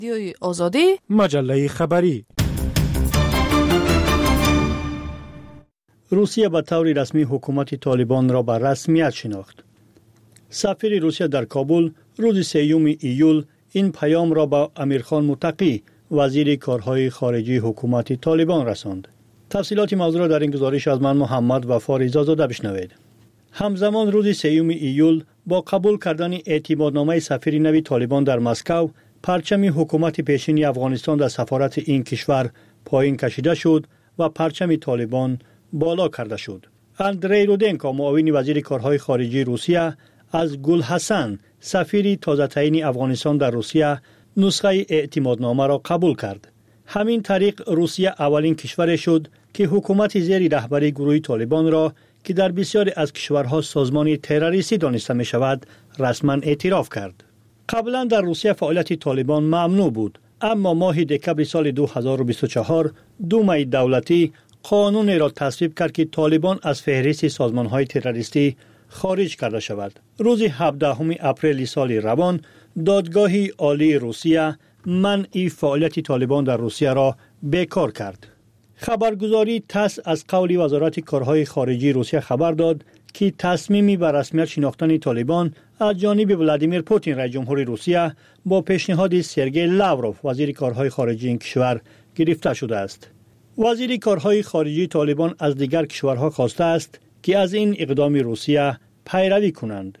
رادیوی آزادی، مجله خبری. روسیه به طور رسمی حکومت طالبان را به رسمیت شناخت. سفیر روسیه در کابل روز 3 ایول این پیام را به امیرخان متقی وزیر کارهای خارجی حکومت طالبان رساند. تفصیلات موضوع را در این گزارش از من محمد وفا رضازاده بشنوید. همزمان روز 3 ایول با قبول کردن اعتمادنامه سفیر نوی طالبان در مسکو، پرچم حکومت پیشین افغانستان در سفارت این کشور پایین کشیده شد و پرچم طالبان بالا کرده شد. اندری رودنکو، معاون وزیر کارهای خارجی روسیه، از گل حسن، سفیر تازه تعیین افغانستان در روسیه، نسخه اعتمادنامه را قبول کرد. همین طریق روسیه اولین کشور شد که حکومت زیر رهبری گروه طالبان را که در بسیاری از کشورها سازمان تروریستی دانسته می شود رسما اعتراف کرد. قبلا در روسیه فعالیت طالبان ممنوع بود، اما ماه دکبر سال 2024 دومای دولتی قانون را تصویب کرد که طالبان از فهرست سازمان‌های تروریستی خارج کرده شود. روز 17 اپریل سال روان دادگاه عالی روسیه منع فعالیت طالبان در روسیه را بیکار کرد. خبرگزاری تاس از قول وزارت کارهای خارجی روسیه خبر داد که تصمیمی به رسمیت شناختن طالبان از جانب ولادیمیر پوتین رئیس جمهور روسیه با پیشنهاد سرگئی لاوروف وزیر کارهای خارجی این کشور گرفته شده است. وزیر کارهای خارجی طالبان از دیگر کشورها خواسته است که از این اقدام روسیه پیروی کنند.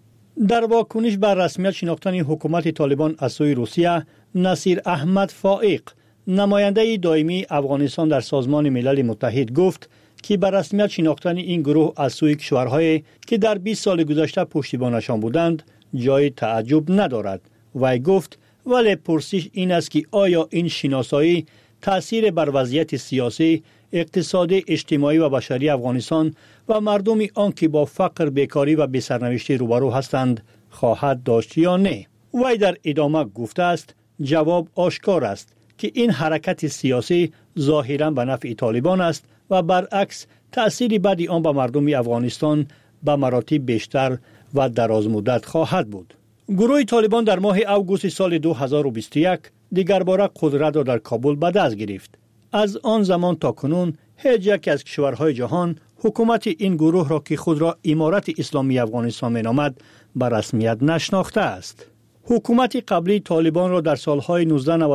در واکنش بر رسمیت شناختن حکومت طالبان از سوی روسیه، نصیر احمد فائق، نماینده دائمی افغانستان در سازمان ملل متحد، گفت که بر رسمیت شناختن این گروه از سوی کشورهایی که در 20 سال گذشته پشتیبانشان بودند جای تعجب ندارد. وی گفت ولی پرسش این است که آیا این شناسایی تأثیر بر وضعیت سیاسی، اقتصادی، اجتماعی و بشری افغانستان و مردم آن که با فقر، بیکاری و بی‌سرنوشتی روبرو هستند خواهد داشت یا نه؟ وی در ادامه گفته است جواب آشکار است که این حرکت سیاسی ظاهراً به نفع طالبان است و برعکس تأثیر بدی آن به مردم افغانستان به مراتب بیشتر و دراز مدت خواهد بود. گروه طالبان در ماه اوگوست سال 2021 دیگر باره قدرت را در کابل به دست گرفت. از آن زمان تا کنون هیچ یک از کشورهای جهان حکومت این گروه را که خود را امارت اسلامی افغانستان می‌نامد به رسمیت نشناخته است. حکومت قبلی طالبان را در سالهای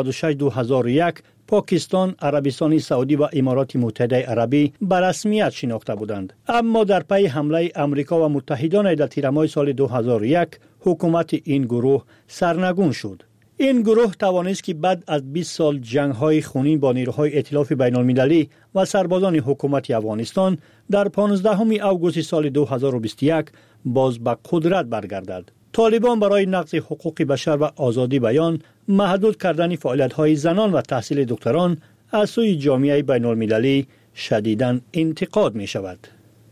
1996-2001 پاکستان، عربستان سعودی و امارات متحده عربی به رسمیت شناخته بودند. اما در پی حمله امریکا و متحدان در تیر ماه سال 2001 حکومت این گروه سرنگون شد. این گروه توانست که بعد از 20 سال جنگ‌های خونین با نیروهای ائتلاف بین‌المللی و سربازان حکومت افغانستان در 15 اوگوست سال 2021 باز به قدرت برگردد. طالبان برای نقض حقوق بشر و آزادی بیان، محدود کردن فعالیت‌های زنان و تحصیل دکتران از سوی جامعه بین‌المللی شدیداً انتقاد می‌شود.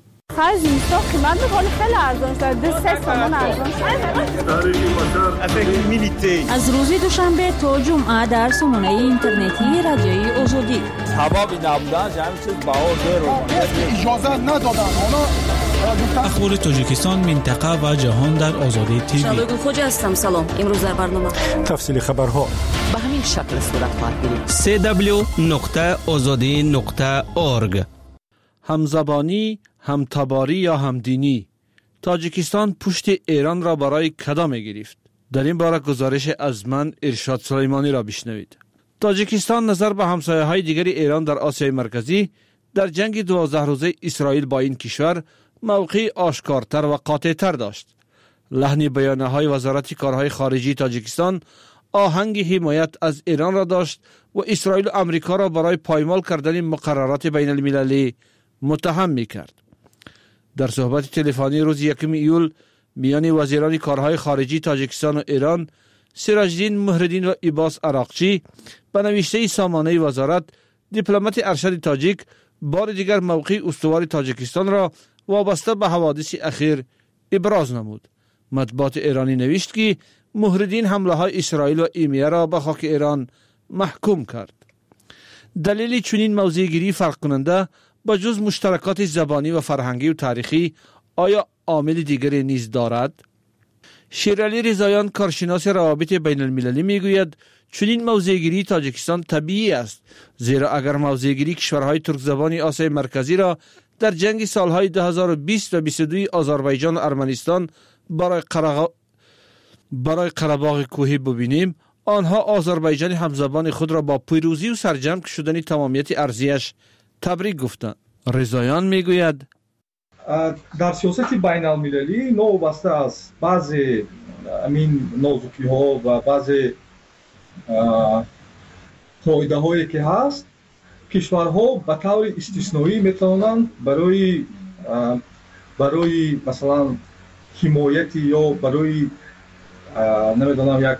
خرج نیستا قیمت میکنه خیلی ارزان شده 3 تومان ارزان شده. از روز دوشنبه تا جمعه در سامانه اینترنتی رادیوی آزادی حبابی نبودن همین چیز بهار اجازه ندادن. اخبار تاجیکستان، منطقه و جهان در آزادی تیوی. شبگون خوجا هستم. سلام. امروز در برنامه تفصیل خبرها به همین شکل صورت خواهد گرفت. www.azadi.org. همزبانی، همتباری یا همدینی. تاجیکستان پشت ایران را برای کدام گرفت؟ در این باره گزارش از من ارشاد سلیمانی را بشنوید. تاجیکستان نظر به همسایه‌های دیگر ایران در آسیای مرکزی در جنگ 12 روزه اسرائیل با این کشور موقعی آشکارتر و قاطعتر داشت. لحن بیانیه‌های وزارت کارهای خارجی تاجیکستان آهنگ حمایت از ایران را داشت و اسرائیل و امریکا را برای پایمال کردن مقررات بین المللی متهم می‌کرد. در صحبت تلفنی روز 1 ایول میان وزیران کارهای خارجی تاجیکستان و ایران، سراج‌الدین مهردین و عباس عراقچی، به نوشته سامانه وزارت، دیپلمات ارشد تاجیک بار دیگر موقع استوار تاجیکستان را وابسته به حوادث اخیر ابراز نمود. مطبوعات ایرانی نوشت که مهردین حمله‌های اسرائیل و ایمیه را به خاک ایران محکوم کرد. دلیل چنین موضع‌گیری فرق کننده با جز مشترکات زبانی و فرهنگی و تاریخی آیا عامل دیگری نیز دارد؟ شیرعلی رضاییان، کارشناس روابط بین المللی، میگوید چنین موضع‌گیری تاجیکستان طبیعی است، زیرا اگر موضع‌گیری کشورهای ترک زبان آسیای مرکزی را در جنگ سالهای 2020 و 22 آذربایجان و ارمنستان برای قره‌باغ کوهی ببینیم، آنها آذربایجان همزبان خود را با پیروزی و سرجم شدن تمامیت ارضیش تبریک گفتند. رضایان میگوید در سیاست بین المللی نوبسته از بعضی امین نازکی ها و بعضی قاعده هایی که هست، کشورها به طور استثنایی میتونند برای مثلا حمایت یا برای نمیدونم یک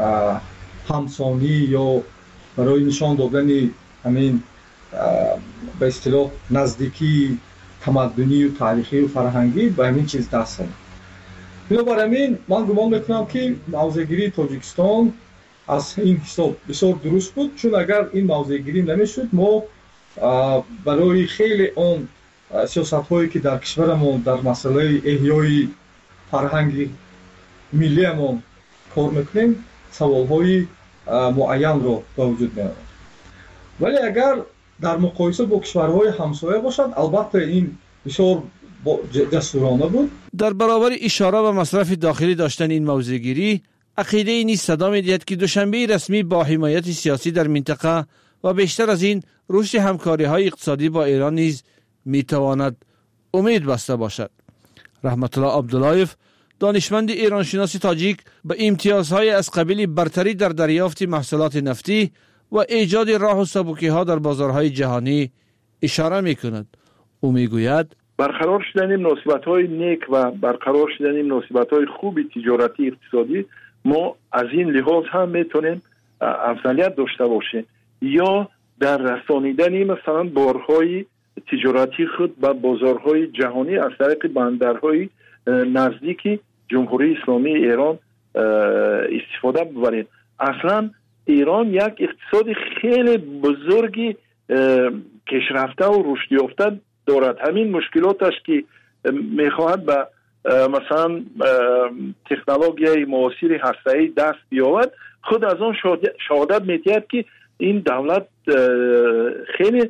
همسانی یا برای نشان دادن همین به اصطلاح نزدیکی تمدنی و تاریخی و فرهنگی به همین چیز دست کنند. بنابراین من گمان میکنم که موضع‌گیری تاجیکستان از این حساب بسیار درست بود، چون اگر این موضع‌گیری نمیشد ما برای خیلی اون سیاست‌هایی که در کشورمون در مسئله احیای فرهنگ ملیمون کار میکنیم سوال‌های معین رو به وجود میارد. ولی اگر در مقایسه با کشورهای همسایه باشد، البته این بسیار جسورانه بود. در برابر اشاره به مصرف داخلی داشتن این موضع‌گیری، عقیده ای نیز صدا می‌دهد که دوشنبه رسمی با حمایت سیاسی در منطقه و بیشتر از این رشد همکاری‌های اقتصادی با ایران نیز می‌تواند امید بسته باشد. رحمت الله عبداللهیف، دانشمند ایرانشناس تاجیک، به امتیازهای از قبیل برتری در دریافت محصولات نفتی و ایجاد راه و سبکی‌ها در بازارهای جهانی اشاره می‌کند. او می‌گوید برقرار شدن مناسبت‌های نیک و برقرار شدن مناسبت‌های خوب تجارتی اقتصادی ما از این لحاظ هم میتونیم افضلیت داشته باشیم، یا در رسانیدن مثلا بارهای تجارتی خود به بازارهای جهانی از طریق بندرهای نزدیک جمهوری اسلامی ایران استفاده ببریم. اصلا ایران یک اقتصاد خیلی بزرگی پیشرفته و رشد یافته دارد. همین مشکلاتش که میخواهد به مثلا تکنولوژی معاصر هسته‌ای دست بیاورد، خود از آن شهادت میدهد که این دولت خیلی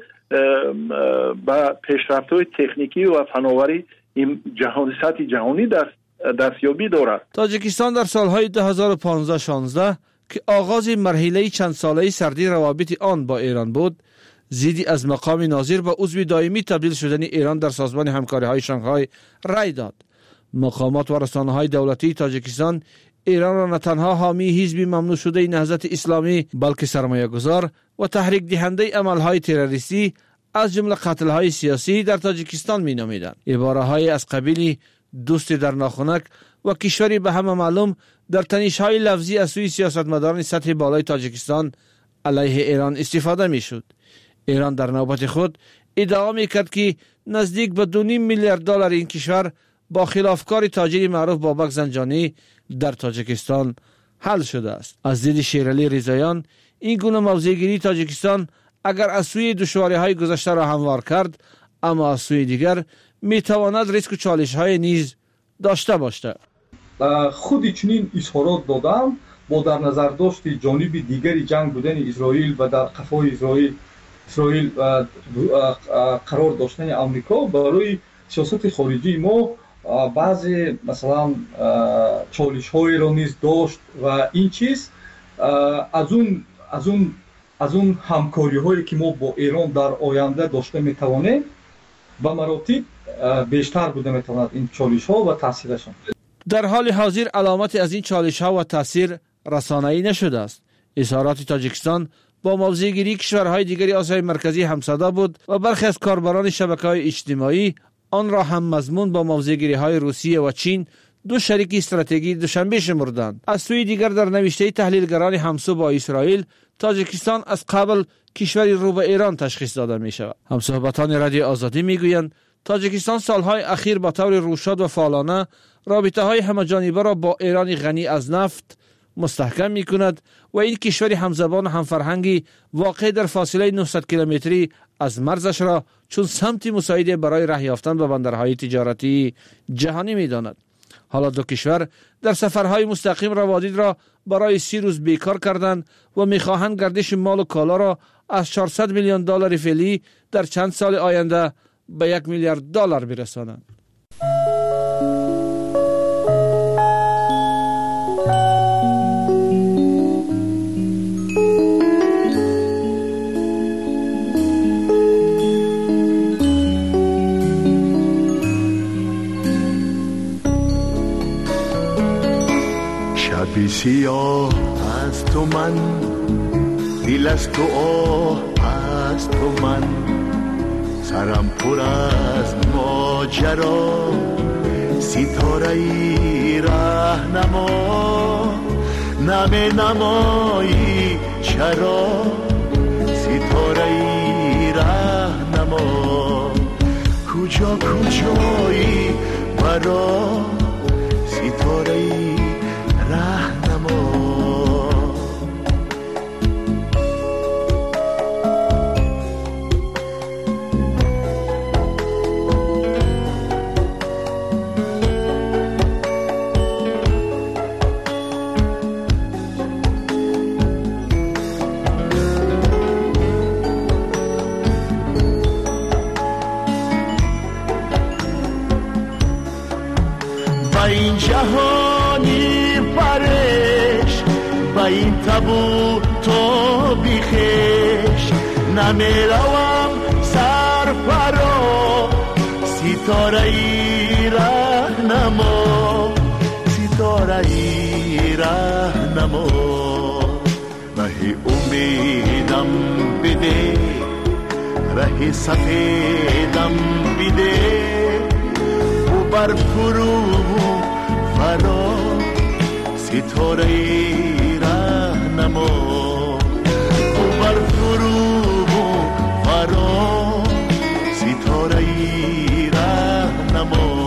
به پیشرفت‌های تکنیکی و فناوری سطح جهانی دستیابی دارد. تاجیکستان در سالهای 2015-16 که آغاز مرحله چند ساله سردی روابط آن با ایران بود، زیدی از مقام ناظر به عضو دائمی تبدیل شدن ایران در سازمان همکاری‌های شانگهای رای داد. مقامات و رسانه‌های دولتی تاجیکستان ایران را نه تنها حامی حزب ممنوع شده نهضت اسلامی، بلکه سرمایه‌گذار و تحریک دهنده عمل‌های تروریستی از جمله قتل‌های سیاسی در تاجیکستان می‌نامیدند. عباره‌های از قبیل دوست در ناخنک و کشوری به همه معلوم در تنش‌های لفظی از سوی سیاستمداران سطح بالای تاجیکستان علیه ایران استفاده می‌شد. ایران در نوبت خود ادعا می‌کرد که نزدیک به 2.5 میلیارد دلار این کشور با خلافکار تاجر معروف بابک زنجانی در تاجیکستان حل شده است. از دید شیرعلی رضایان، این گونه موضع‌گیری تاجیکستان اگر از سوی دشواری‌های گذشته را هموار کرد، اما از سوی دیگر می‌تواند ریسک و چالش‌های نیز داشته باشد. خود چنین اظهارات دادن با در نظر داشت جانب دیگری جنگ بودن اسرائیل و در قفای اسرائیل قرار داشتن آمریکا برای سیاست خارجی ما بعضی مثلا چالش‌های را نیز داشت و این چیز از اون همکاری‌هایی که ما با ایران در آینده داشته می‌توانیم به مراتب بیشتر بوده می‌تواند این چالش‌ها و تاثیرشان. در حال حاضر علامتی از این چالش‌ها و تاثیر رسانه‌ای نشده است. اظهارات تاجیکستان با موضع‌گیری کشورهای دیگری آسیای مرکزی همصدا بود و برخی از کاربران شبکه‌های اجتماعی آن را هم مضمون با موضع‌گیری‌های روسیه و چین، دو شریک استراتژیک دوشنبه شمردند. از سوی دیگر در نوشته تحلیلگران همسو با اسرائیل، تاجیکستان از قبل کشوری رو به ایران تشخیص داده می شود. همصحبتان رادیو آزادی می گویند تاجیکستان سالهای اخیر با طور روشاد و فعالانه رابطه های همه‌جانبه را با ایران غنی از نفت مستحکم می کند و این کشور همزبان و همفرهنگی واقع در فاصله 900 کیلومتری از مرزش را چون سمت مساعد برای راه یافتن به بندرهای تجارتی جهانی می داند. حالا دو کشور در سفرهای مستقیم روادید را برای 30 روز بیکار کردند و می‌خواهند گردش مال و کالا را از 400 میلیون دلار فعلی در چند سال آینده به 1 میلیارد دلار برسانند. شبی سیاه از تو من، دل از تو آه از تو من، سرم پر از ماجرا، ستاره ای راهنما، نم نمایی چرا، ستاره ای راهنما، کجا کجایی برا، ستاره ای راهنما. با این جهانی پرش، با این تابو تو بیخش، نمیروم سر فرا، ستاره ای راهنما، ستاره ای راهنما، ره امیدم بده، ره سفیدم بده، بر فرو فرا، ستاره ای راهنما، بر فرو فرا، ستاره ای راهنما.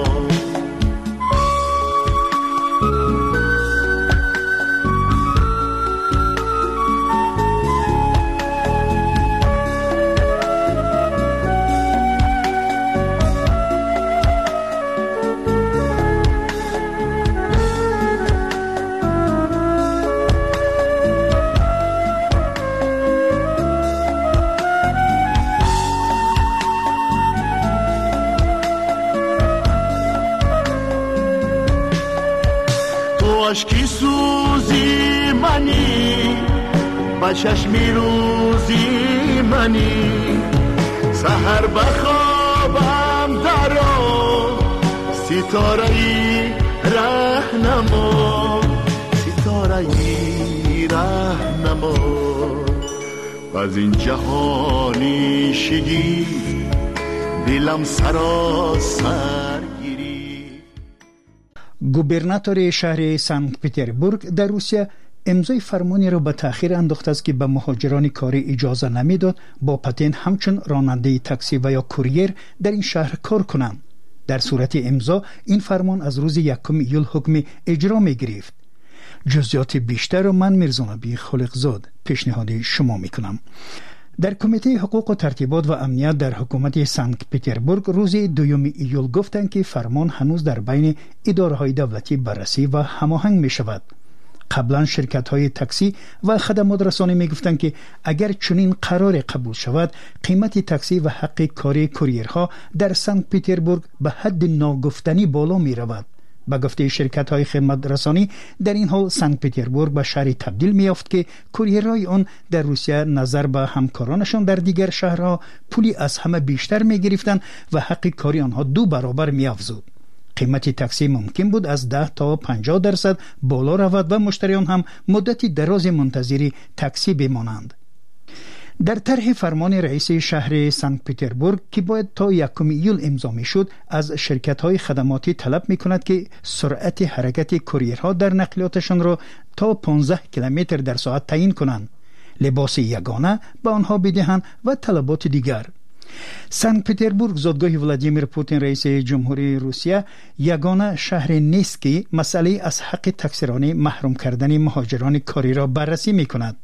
عشقی سوزی منی، با چشمی روزی منی، سحر بخوابم درو، ستاره ای راهنما، ستاره ای راهنما، از این جهانی شگی دلم سراسر. گوبرناتور شهر سنت پتربورگ در روسیه امضای فرمانی را به تأخیر انداخته است که به مهاجران کاری اجازه نمیداد با پتن همچون راننده تاکسی و یا کوریر در این شهر کار کنند. در صورت امضا این فرمان از روز 1 ایول حکم اجرا می گرفت. جزئیات بیشتر را من میرزانبی خالقزاد پیشنهاد شما میکنم. در کمیته حقوق و ترتیبات و امنیت در حکومت سنت پتربورگ روز 2 ایول گفتند که فرمان هنوز در بین اداره‌های دولتی بررسی و هماهنگ می شود. قبلا شرکت‌های تاکسی و خدمات رسانی می گفتند که اگر چنین قرار قبول شود قیمت تاکسی و حق کاری کوریرها در سنت پتربورگ به حد ناگفتنی بالا می رود. با گفته شرکت‌های خدمات رسانی در این حال سنت پتربورگ به شهری تبدیل می‌یافت که کوریرهای آن در روسیه نظر به همکارانشان در دیگر شهرها پولی از همه بیشتر می‌گرفتند و حق کاری آنها 2 برابر می‌افزود. قیمت تاکسی ممکن بود از 10 تا 50% بالا رود و مشتریان هم مدتی دراز منتظر تاکسی بمانند. در طرح فرمان رئیس شهر سنت پتربورگ که باید تا 1 ایول امضا میشد از شرکت‌های خدماتی طلب می‌کند که سرعت حرکت کوریرها در نقلیاتشان را تا 15 کیلومتر در ساعت تعیین کنند، لباس یگانه به آنها بدهند و طلبات دیگر. سنت پتربورگ زادگاه ولادیمیر پوتین رئیس جمهوری روسیه یگانه شهر نیست که مسئله از حق تاکسیرانی محروم کردن مهاجران کاری را بررسی می‌کند.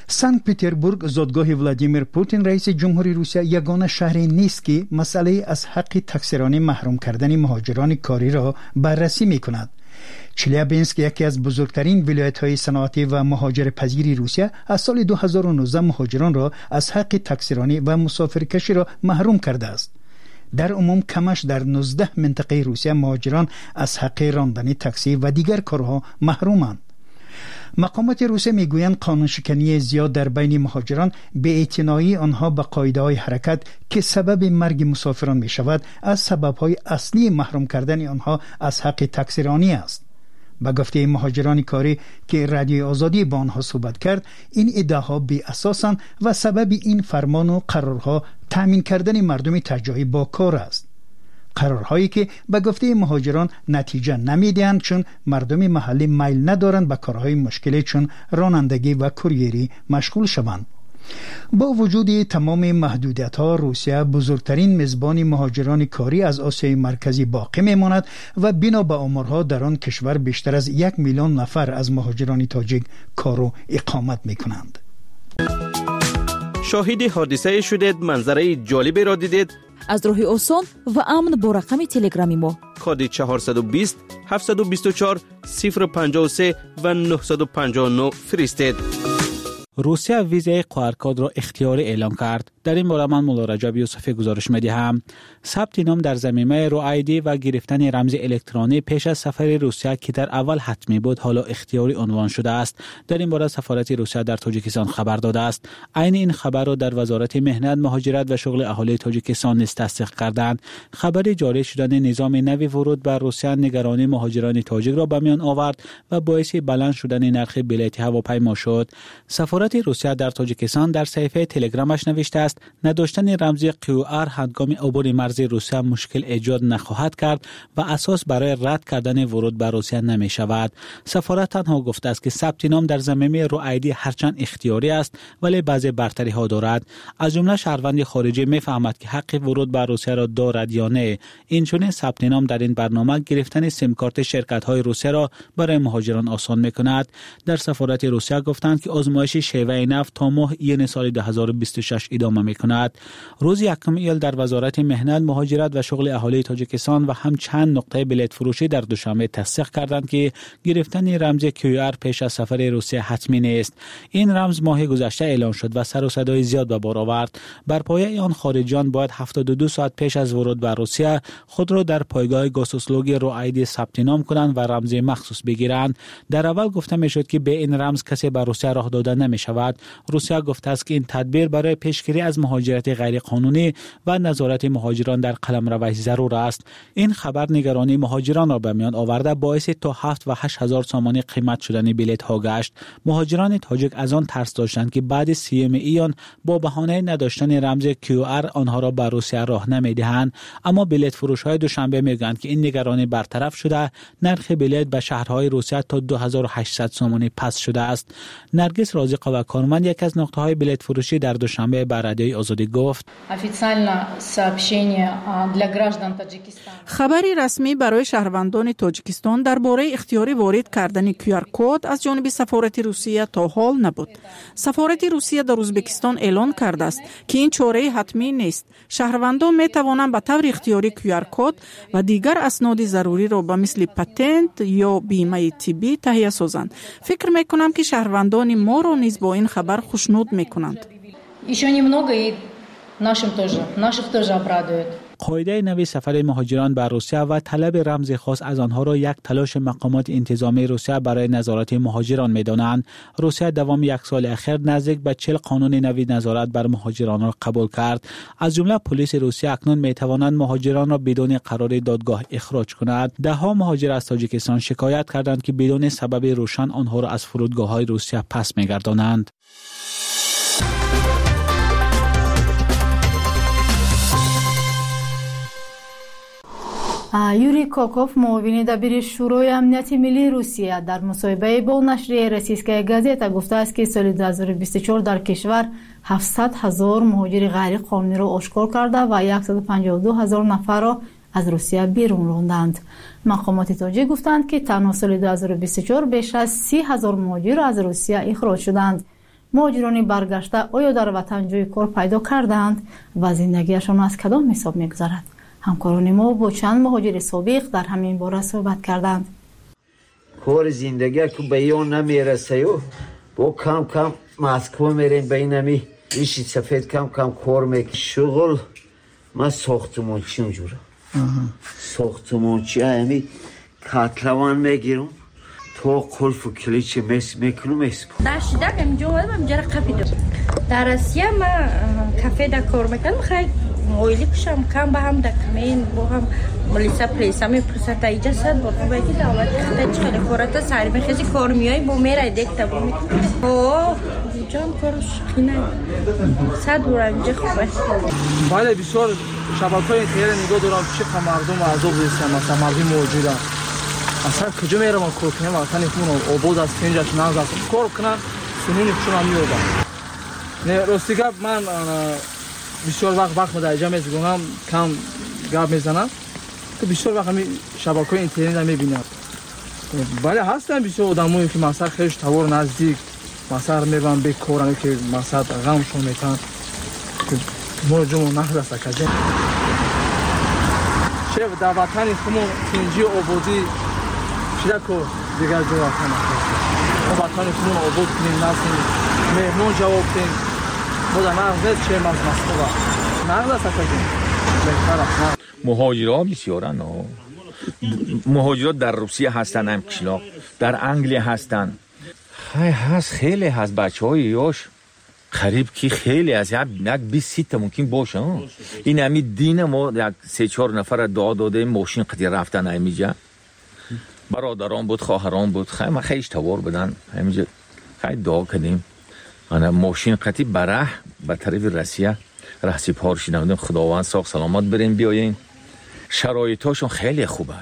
سنت پتربورگ زادگاه ولادیمیر پوتین رئیس جمهوری روسیه یگانه شهری نیست که مسئله از حق تکثیرانه محروم کردن مهاجران کاری را بررسی می‌کند. چلیابینسک یکی از بزرگترین ولایت‌های صنعتی و مهاجر پذیر روسیه از سال 2019 مهاجران را از حق تکثیرانه و مسافرکشی را محروم کرده است. در عموم کمش در 19 منطقه روسیه مهاجران از حق راندن تاکسی و دیگر کارها محرومند. مقامات روسیه میگویند قانون شکنی زیاد در بین مهاجران به اعتنایی آنها به قاعده‌های حرکت که سبب مرگ مسافران می شود از سبب‌های اصلی محروم کردن آنها از حق تکثیرانی است. به گفته مهاجران کاری که رادیو آزادی با آنها صحبت کرد، این ادعاها بی اساسند و سبب این فرمان و قرارها تأمین کردن مردم تجاری با کار است. قرارهایی که به گفته مهاجران نتیجه نمیدهند چون مردم محلی میل ندارند به کارهای مشکلی چون رانندگی و کوریری مشغول شوند. با وجود تمام محدودیت‌ها روسیه بزرگترین میزبان مهاجران کاری از آسیای مرکزی باقی میماند و بنا به آمارها در آن کشور بیشتر از 1 میلیون نفر از مهاجران تاجیک کار و اقامت میکنند. شاهد حادثه شدید، منظره جالبی را دیدید؟ از راه آسان و امن با رقم تلگرامی ما کد 420 724 053 و 959 فرستید. روسیه ویزای قرارکاد را اختیاری اعلام کرد. در این باره من مولا رجب یوسفی گزارش می‌دهم. ثبت نام در ضمیمه رایدی و گرفتن رمز الکترونی پیش از سفر روسیه که در اول حتمی بود حالا اختیاری عنوان شده است. در این باره سفارت روسیه در تاجیکستان خبر داده است. عین این خبر را در وزارت مهنت، مهاجرت و شغل اهالی تاجیکستان نیز تصدیق کردند. خبر جاری شدن نظام نوی ورود بر روسیه نگرانی مهاجران تاجیک را به میان آورد و باعث بلند شدن نرخ بلیط هواپیما شد. سفارت روسیه در تاجیکستان در صفحه تلگرامش نوشته است نداشتن رمز QR هنگام عبور مرز روسیه مشکل ایجاد نخواهد کرد و اساس برای رد کردن ورود به روسیه نمی شود. سفارت تنها گفته است که ثبت نام در ضمیمه رایدی هرچند اختیاری است ولی بعضی برتری ها دارد. از جمله شهروند خارجی میفهمد که حق ورود به روسیه را دارد یا نه. این چون ثبت نام در این برنامه گرفتن سیم کارت شرکت های روسیه را برای مهاجران آسان میکند. در سفارت روسیه گفتند که آزمایش شیوه نفت تا ماه ایون سال 2026 ادامه میکند. روز 1 ایول در وزارت مهنت، مهاجرت و شغل اهالی تاجیکستان و هم چند نقطه بلیط فروشی در دوشنبه تصدیق کردند که گرفتن رمز QR پیش از سفر روسیه حتمی نیست. این رمز ماه گذشته اعلان شد و سر و صدای زیاد به بار آورد. بر پایه آن خارجیان باید 72 ساعت پیش از ورود به روسیه خود را در پایگاه گاسوسلوگ رایدی ثبت نام کنند و رمز مخصوص بگیرند. در اول گفته میشد که به این رمز کسی به روسیه راه داده نمی شود. روسیه گفته است که این تدبیر برای پیشگیری از مهاجرت غیر قانونی و نظارت مهاجران در قلمروش ضرور است. این خبر نگرانی مهاجران را به میان آورده باعث تا 7 و 8 هزار سامانی قیمت شدن بلیط ها گشت. مهاجران تاجیک از آن ترس داشتند که بعد 30 ایون با بهانه نداشتن رمز QR آنها را به روسیه راه نمیدهند، اما بلیط فروش های دوشنبه میگویند که این نگرانی برطرف شده. نرخ بلیط به شهرهای روسیه تا 2800 سامانی پس شده است. نرگس رازقه و کارمند یک از نقطه های بلیط فروشی در دوشنبه به رادیوی آزادی گفت خبری رسمی برای شهروندان تاجیکستان درباره اختیاری وارد کردن QR کد از جانب سفارت روسیه تا حال نبود. سفارت روسیه در ازبکستان اعلان کرده است که این چاره حتمی نیست. شهروندان می توانند به طور اختیاری QR کد و دیگر اسناد ضروری را به مثل پتنت یا بیمه طبی تهیه سازند. فکر می کنم که شهروندان ما را نیز با این خبر خوشنود می کنند. قاعده نوی سفر مهاجران به روسیه و طلب رمز خاص از آنها را یک تلاش مقامات انتظامی روسیه برای نظارت مهاجران می‌دانند. روسیه دوام 1 سال اخیر نزدیک به 40 قانون نوی نظارت بر مهاجران را قبول کرد. از جمله پلیس روسیه اکنون می‌توانند مهاجران را بدون قرار دادگاه اخراج کند. ده‌ها مهاجر از تاجیکستان شکایت کردند که بدون سبب روشن آنها را از فرودگاه‌های روسیه پس می‌گردانند. یوری کوکوف معاون دبیر شورای امنیت ملی روسیه در مصاحبه با نشریه روسیسکایا گازета گفته است که سال 2024 در کشور 700,000 مهاجر غیر قانونی را آشکار کرده و 152,000 نفر را از روسیه بیرون راندند. مقامات تاجیک گفتند که تنها سال 2024 بیش از 30,000 مهاجر از روسیه اخراج شدند. مهاجران برگشته آیا در وطن جای کار پیدا کردند و زندگیشان از کدام حساب می‌گذرد؟ همکاران ما با چند مهاجر سابق در همین باره صحبت کردند. کار زندگی که به یون نمیرسه و با کم کم مسکو میریم به اینمی ریشی سفید کم کم کار میکنم. شغل من ساختمانچی اونجوره ساختمانچی همی کتلوان میگیرم تو قلف و کلیچ میکنم در شدک اینجا اومدم اینجا را قفیدم. در اسیا من کافه دا کار میکنم. خیلی اویلی کشم کم به هم دکمین با هم ملیسا پلیسا میپرسه تا اینجا صد با باید دعوت خیلی چخیلی کارتا سری میخیزی کار میایی با میره دیکتا با می اینجا هم کارش خینه صد بور اینجا خوبه. بله بسیار شبکه‌های خیلی نگاه دارم چقدر مردم عذاب هستن. مثلا مردم موجودن اصلا کجا میرم کار کنم وطن خون آباد از پنجش نازد کار کنم سنین خشون هم میادم. نه راستی گپ من بسیار وقت در اینجا میزگونم کم گپ میزنم که بسیار وقت همین شبکه‌های اینترنت هم میبینم. بله هستن بسیار آدمایی که مثلا خیلی توار نزدیک مثلا میبرن به کارن که مثلا غمشون میتن که ما جمع نخرسته کجا چه در وطن خمون تنجی آبادی شده که دیگر جو وطن ما وطن خمون آباد کنیم نسیم مهمون جواب کنیم ما در نغزه چه مسئله نغزه کجا بهتر مهاجرها بسیارن. مهاجرات در روسیه هستن هم کشلاق در انگلیه هستن خیلی هست بچه های یاش قریب که خیلی هست یک 20 تا ممکن باشه. این همی دین ما یک 3-4 نفر دعا داده ماشین قدی رفتن همیجا برادران بود خواهران بود خیلی توار بدن همیجا خیلی دعا کردیم ماشین قدی بره به طرف روسیه رهسی پارشی نمودیم خداوند ساق سلامت بریم بیاییم. شرایطاشون خیلی خوبه.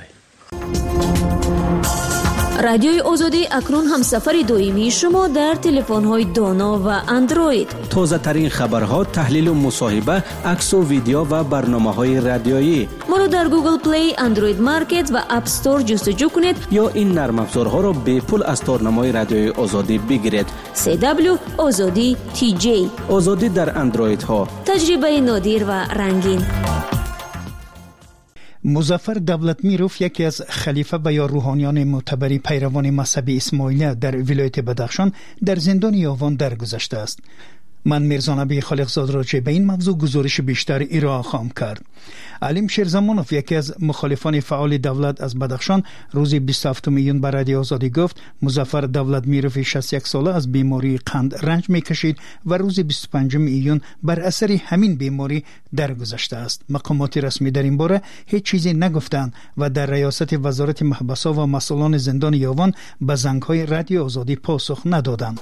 رادیوی آزادی اکنون هم سفر دائمی شما در تلفن‌های دانا و اندروید. تازه ترین خبرها، تحلیل و مصاحبه، عکس و ویدیو و برنامه‌های رادیویی. ما رو در گوگل پلی، اندروید مارکت و اپ استور جستجو کنید یا این نرم افزارها رو به پول از تارنمای رادیوی آزادی بگیرید. CW آزادی TJ آزادی در اندروید ها. تجربه نادر و رنگین. مظفر دولتمیروف یکی از خلیفه و یا روحانیان معتبر پیروان مذهب اسماعیلیه در ولایت بدخشان در زندان یاوان درگذشته است. من میرزا نبی خالقزاد راجع به این موضوع گزارش بیشتر ارائه خواهم کرد. علیم شیرزمانوف یکی از مخالفان فعال دولت از بدخشان روز 27 میلیون بر رادیو آزادی گفت مظفر دولتمیروف 61 ساله از بیماری قند رنج میکشید و روز 25 میلیون بر اثر همین بیماری درگذشته است. مقامات رسمی در این باره هیچ چیزی نگفتند و در ریاست وزارت محبس‌ها و مسئولان زندان یاوان به زنگ‌های رادیو آزادی پاسخ ندادند.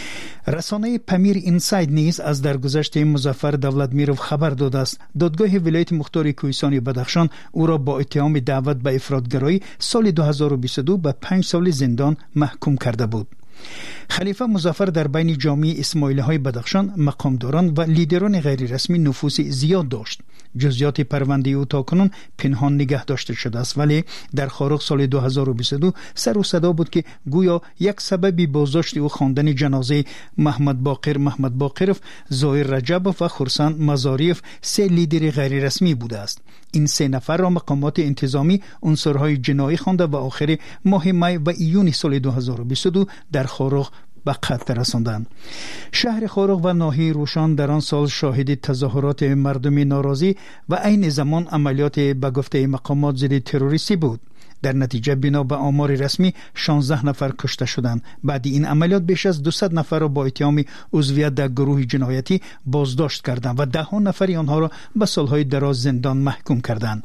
رسانه پمیر اینساید نیز از درگذشت مظفر دولتمیروف خبر داده است. دادگاه ولایت مختار کوهستان بدخشان او را با اتهام دعوت به افراطگرایی سال 2022 به 5 سال زندان محکوم کرده بود. خلیفه مظفر در بین جامعه اسماعیلی های بدخشان مقامداران و لیدران غیر رسمی نفوذ زیاد داشت. جزئیات پرونده او تاکنون پنهان نگه داشته شده است، ولی در خارق سال 2022 سر و صدا بود که گویا یک سببی بازداشت او خواندن جنازه محمد باقرف، زاهر رجبوف و خرسان مزاریف 3 لیدر غیر رسمی بوده است. این 3 نفر را مقامات انتظامی عنصرهای جنایی خوانده و آخر ماه می و ایون سال 2022 در خارق به قتل رساندند. شهر خارق و ناحیه روشان در آن سال شاهد تظاهرات مردم ناراضی و عین زمان عملیات به گفته مقامات ضد تروریستی بود. در نتیجه بنا به آمار رسمی 16 نفر کشته شدند. بعد این عملیات بیش از 200 نفر را با اتهام عضویت در گروه جنایتی بازداشت کردند و 10 نفر آنها را به سالهای دراز زندان محکوم کردند.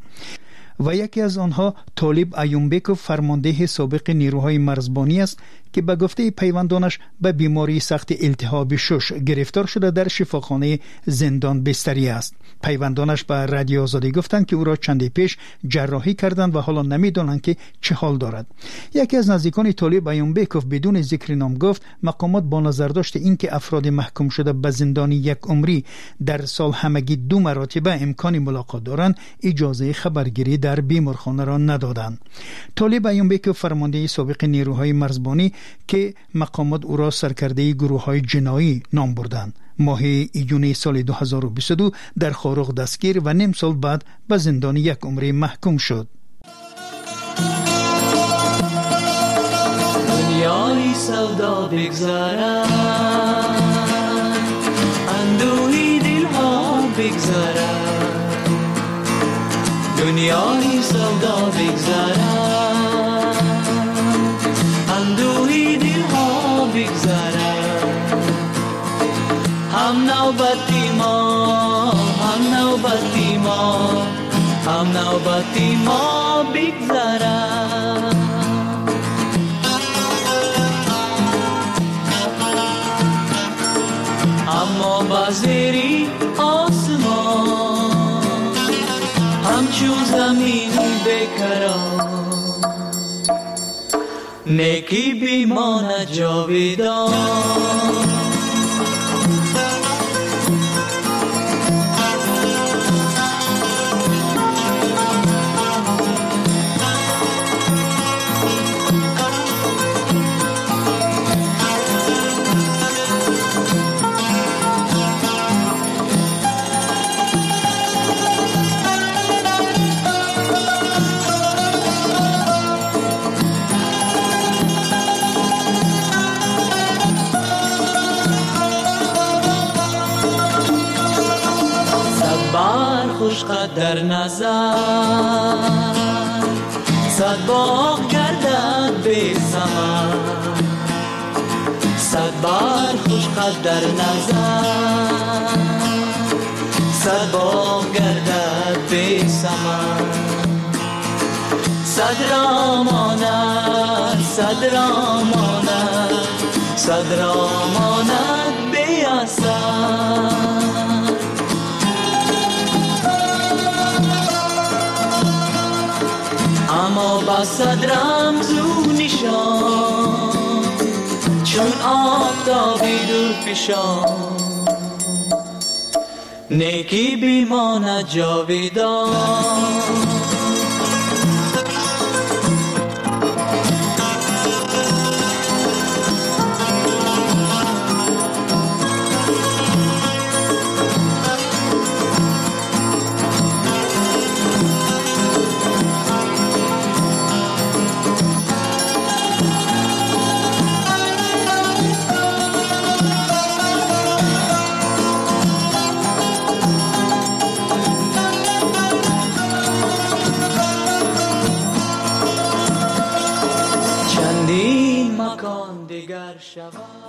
و یکی از آنها طالب ایومبکوف فرمانده سابق نیروهای مرزبانی است که به گفته پیوندانش به بیماری سخت التهاب شش گرفتار شده در شفاخانه زندان بستری است. پیوندانش به رادیو آزادی گفتند که او را چندی پیش جراحی کردند و حالا نمیدانند که چه حال دارد. یکی از نزدیکان طالب ایومبکوف بدون ذکر نام گفت مقامات با نظر داشت اینکه افراد محکوم شده به زندان یک عمری در سال همگی 2 مراتب امکان ملاقات دارند اجازه خبرگیری در بیمارخانه را ندادند. طالب ایومبی که فرمانده سابق نیروهای مرزبانی که مقامات او را سرکرده گروه‌های جنایی نام بردند، ماه ایون سال 2022 در خاروق دستگیر و نیم سال بعد به زندان یک عمر محکوم شد. دنیای سودا بگذارد، اندوهی دلها بگذارد، دنیای سودا بگذارد، اندوهی دلها بگذارد. هم نوبتی ما، هم نوبتی ما، هم نوبتی ما بگذارد. اما بازری آسمان همچون زمینی بکران، نیکی بیماند جاویدان. خوشقد در نظر، صد باغ گردد به ثمر، صد بار خوشقد در نظر، صد باغ گردد به ثمر. صد را ماند، صد را ماند، صد را ماند به اثر. اما با صد رمز و نشان، چون آفتابی دور فشان، نیکی بیماند جاویدان. چندین مکان دیگر شود.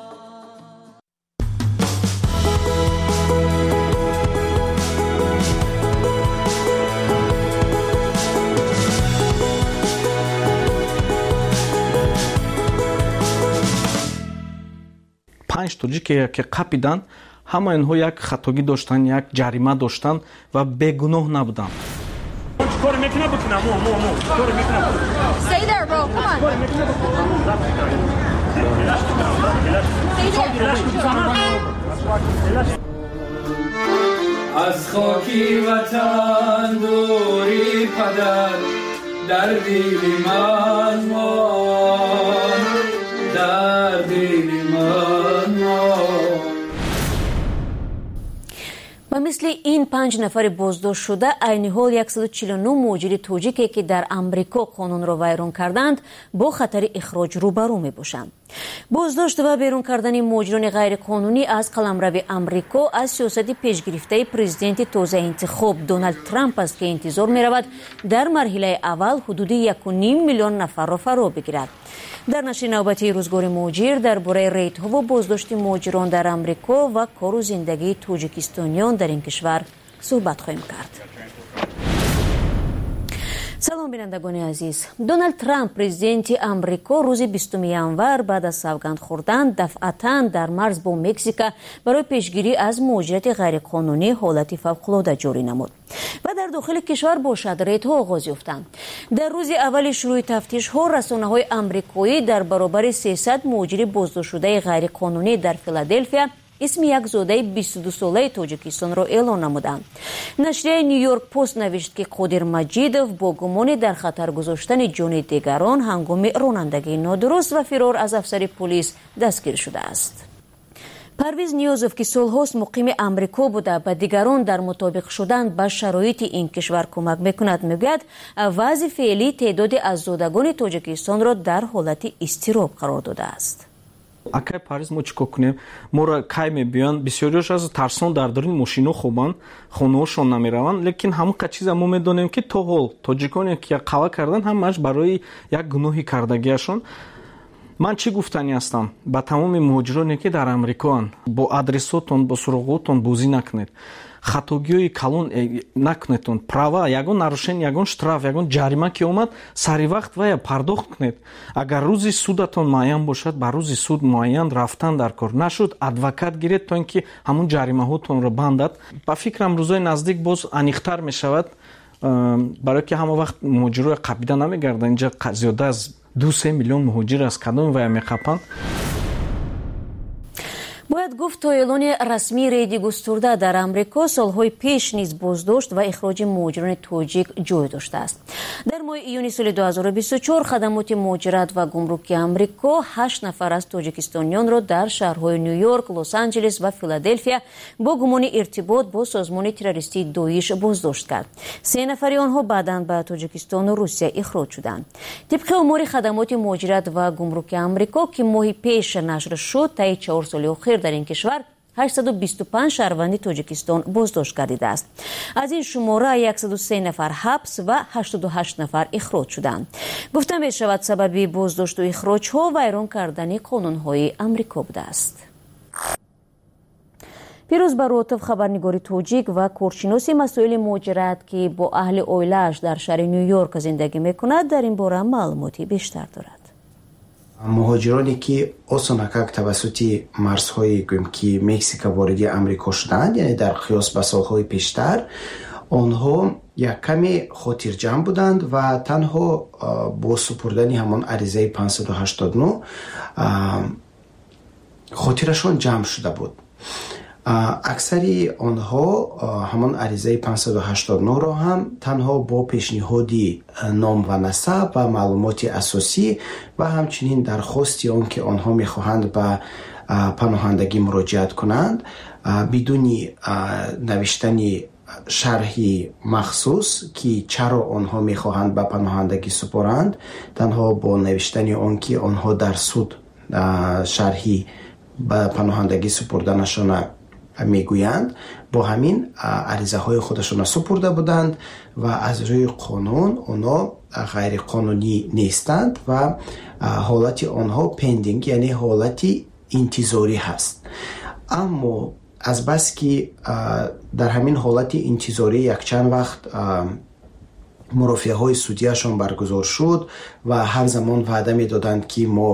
پنج توجی که قپیدن، همه اینها یک خطاگی داشتن، یک جریمه داشتن و بگناه نبودن. کار میکنه بکنم کار میکنم. Stay there bro, come on. از خاکی وطن دوری پدر در دل من مان، در دل من مان. و مثل این 5 نفر بازداشت شده، عین حال 149 مهاجر توجیکی که در امریکا قانون را ویران کردند با خطر اخراج روبرو می باشند. بازداشت و بیرون کردن مهاجران غیر قانونی از قلمرو امریکا از سیاست پیشگرفته پرزیدنت تازه انتخاب دونالد ترامپ است که انتظار می رود در مرحله اول حدود 1.5 میلیون نفر را فرا بگیرد. در نشر نوبتی روزگار مهاجر درباره ریت‌ها و بازداشت مهاجران در امریکا و کار و زندگی توجیکستانیان در این کشور صحبت خواهیم کرد. سلام بینندگان عزیز. دونالد ترامپ پرزیدنت امریکا روز 20 ژانویه بعد از سوگند خوردن دفعتاً در مرز با مکزیک برای پیشگیری از مهاجرت غیرقانونی حالت فوق‌العاده جاری نمود و در داخل کشور با ریت‌ها آغاز یافتند. در روز اول شروع تفتیش‌ها رسانه‌های آمریکایی در برابر 300 مهاجر بازداشت شده غیرقانونی در فیلادلفیا اسم یک زاده 22 ساله تاجیکستان را اعلام نمودند. نشریه نیویورک پست نوشت که قادر مجیدوف با گمان در خطر گذاشتن جان دیگران هنگام رانندگی نادرست و فرار از افسر پلیس دستگیر شده است. پرویز نیازوف که سالهاست مقیم امریکا بوده به دیگران در مطابق شدن با شرایط این کشور کمک میکند میگوید وضع فعلی تعداد از زادگان تاجیکستان را در حالت اضطراب قرار داده است. акай париз мо чикор кунем моро кай мебиёнд бисёриёш аз тарсон дар даруни мошино хобанд хонаҳошон намераванд лекин ҳамон чиза мо медонем ки то ҳол тоҷиконе ки қава карданд ҳамааш барои як гуноҳи кардагиашон. ман чӣ гуфтанӣ ҳастам ба тамоми муҳоҷироне ки дар амрикоанд бо адресотон бо суроғотон бозӣ накунед, хатогиҳои калон накунедон, права ягон нарушен, ягон штраф, ягон ҷарима ки омад сари вақт вая пардохт кунед. агар рӯзи судатон муайян бошад ба рӯзи суд муайян рафтан дар кор, нашуд адвокат гиред то ин ки ҳамон ҷаримаҳотонро бандад. ба фикрам рӯзои наздик боз аниқтар мешавад, барое ки ҳама вақт муҳоҷирои қабида намегарданд. инҷа зиёда аз 2-3 миллион муҳоҷир аз кадоми вая меқапанд. باید گفت تا اعلان رسمی ریدی گسترده در امریکا سالهای پیش نیز بازداشت و اخراج مهاجران تاجیک جای داشته است. در ماه ایون سال 2024 خدمات مهاجرت و گمرکی امریکا 8 نفر از تاجیکستانیان را در شهرهای نیویورک، لس آنجلس و فیلادلفیا با گمان ارتباط با سازمان تروریستی داعش بازداشت کرد. 3 نفر آنها بعداً به تاجیکستان و روسیه اخراج شدند. طبق آمار خدمات مهاجرت و گمرکی امریکا که ماه پیش نشر شد، تا 4 سال اخیر در این کشور 825 شهروند تاجیکستان بازداشت گردیده است. از این شماره 103 نفر حبس و 88 نفر اخراج شدند. گفته می شود سبب بازداشت و اخراج ها ویران کردن قانون های امریکا بوده است. پیروز براتov خبرنگاری تاجیک و کارشناس مسائل مهاجرت که با اهل اویلش در شهر نیویورک زندگی میکند در این باره معلوماتی بیشتر دارد. مهاجرانی که осонакак тавассути марзҳои гӯем ки Мексика вориди амрико шуданд, яъне дар қиёс ба солҳои пештар, онҳо як каме хотирҷамъ буданд ва танҳо бо супурдани ҳамон аризаи 589 хотирашон ҷамъ шуда буд. аксари онҳо ҳамон аризаи 589-ро ҳам танҳо бо пешниҳоди ном ва насаб ва маълумоти асосӣ ва ҳамчунин дархости он ки онҳо мехоҳанд ба паноҳандагӣ муроҷиат кунанд бидуни навиштани шарҳи махсус ки чаро онҳо мехоҳанд ба паноҳандагӣ супоранд, танҳо бо навиштани он ки онҳо дар суд шарҳи ба паноҳандагӣ супурданашона мегӯянд, бо ҳамин аризаҳои худашона супурда буданд ва аз рӯи қонун онҳо ғайриқонунӣ нестанд ва ҳолати онҳо пендинг, яъне ҳолати интизорӣ ҳаст. аммо азбас ки дар ҳамин ҳолати интизорӣ якчанд вақт мурофиаҳои судияшон баргузор шуд ва ҳар замон ваъда медоданд ки мо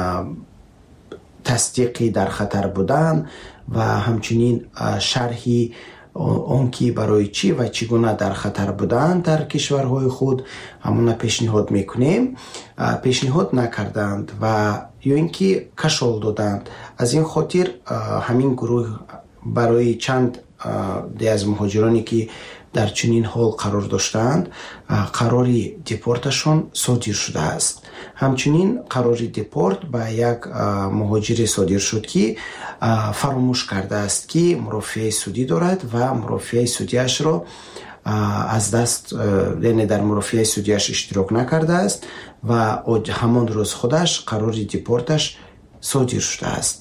тасдиқи дар хатар будан ва ҳамчунин шарҳи он ки барои чӣ ва чӣ гуна дар хатар буданд дар кишварҳои худ ҳамона пешниҳод мекунем, пешниҳод накарданд ва ё ин ки кашол доданд. аз ин хотир ҳамин гурӯҳ барои чанд аз муҳоҷироне ки дар чунин ҳол қарор доштаанд қарори депорташон содир шудааст. ҳамчунин қарори депорт ба як муҳоҷире содир шуд ки фаромӯш кардааст ки мурофиаи судӣ дорад ва мурофиаи судиашро аз даст, яъне дар мурофиаи судиаш иштирок накардааст ва ҳамон рӯз худаш қарори депорташ содир шудааст.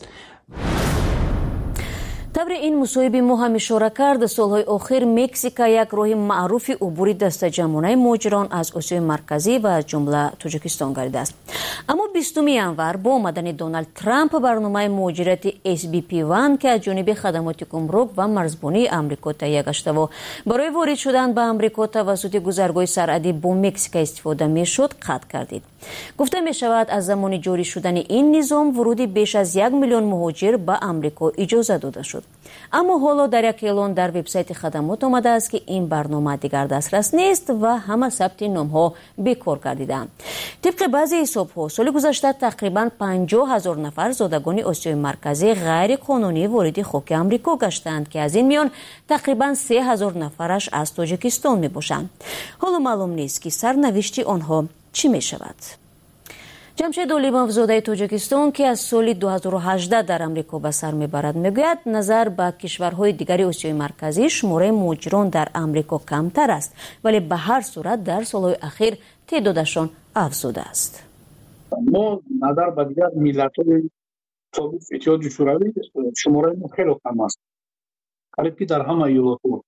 طبر این مصاحبه ما هم اشاره کرد سالهای آخر مکزیک یک راه معروف عبوری دسته‌جمعانه مهاجران از آسیای مرکزی و از جمله تاجیکستان گردیده است. اما 20 январ با آمدن دونالد ترامپ برنامه مهاجرت SB-1 که از جانب خدمات گمرک و مرزبانی آمریکا تهیه گشته و برای وارد شدن به آمریکا توسط گذرگاه سرحدی با مکزیک استفاده میشد قطع کردید. گفته می شود از زمان جاری شدن این نظام ورودی بیش از 1 میلیون مهاجر به آمریکا اجازه داده شد. اما حالا در یک اعلان در وبسایت خدمات آمده است که این برنامه دیگر دسترس نیست و همه ثبت نام‌ها بیکار گردیدند. طبق بعضی حساب‌ها سال گذشته تقریباً 50,000 نفر زادگان آسیای مرکزی غیر قانونی وارد خاک آمریکا گشتند که از این میان تقریباً 3,000 نفرش از تاجیکستان میباشند. حالا معلوم نیست که سرنوشت آنها چی می شود؟ جمشید اولیموف زاده تاجیکستان که از سال 2018 در آمریکا به سر میبرد میگوید نظر به کشورهای دیگری آسیای مرکزی شماره مهاجران در آمریکا کمتر است، ولی به هر صورت در سالهای اخیر تعدادشان افزوده است. ما نظر به دیگر ملت‌های سابق اتحادیه شوروی شماره ما خیلی کم است، قریب در همه ایالت‌ها.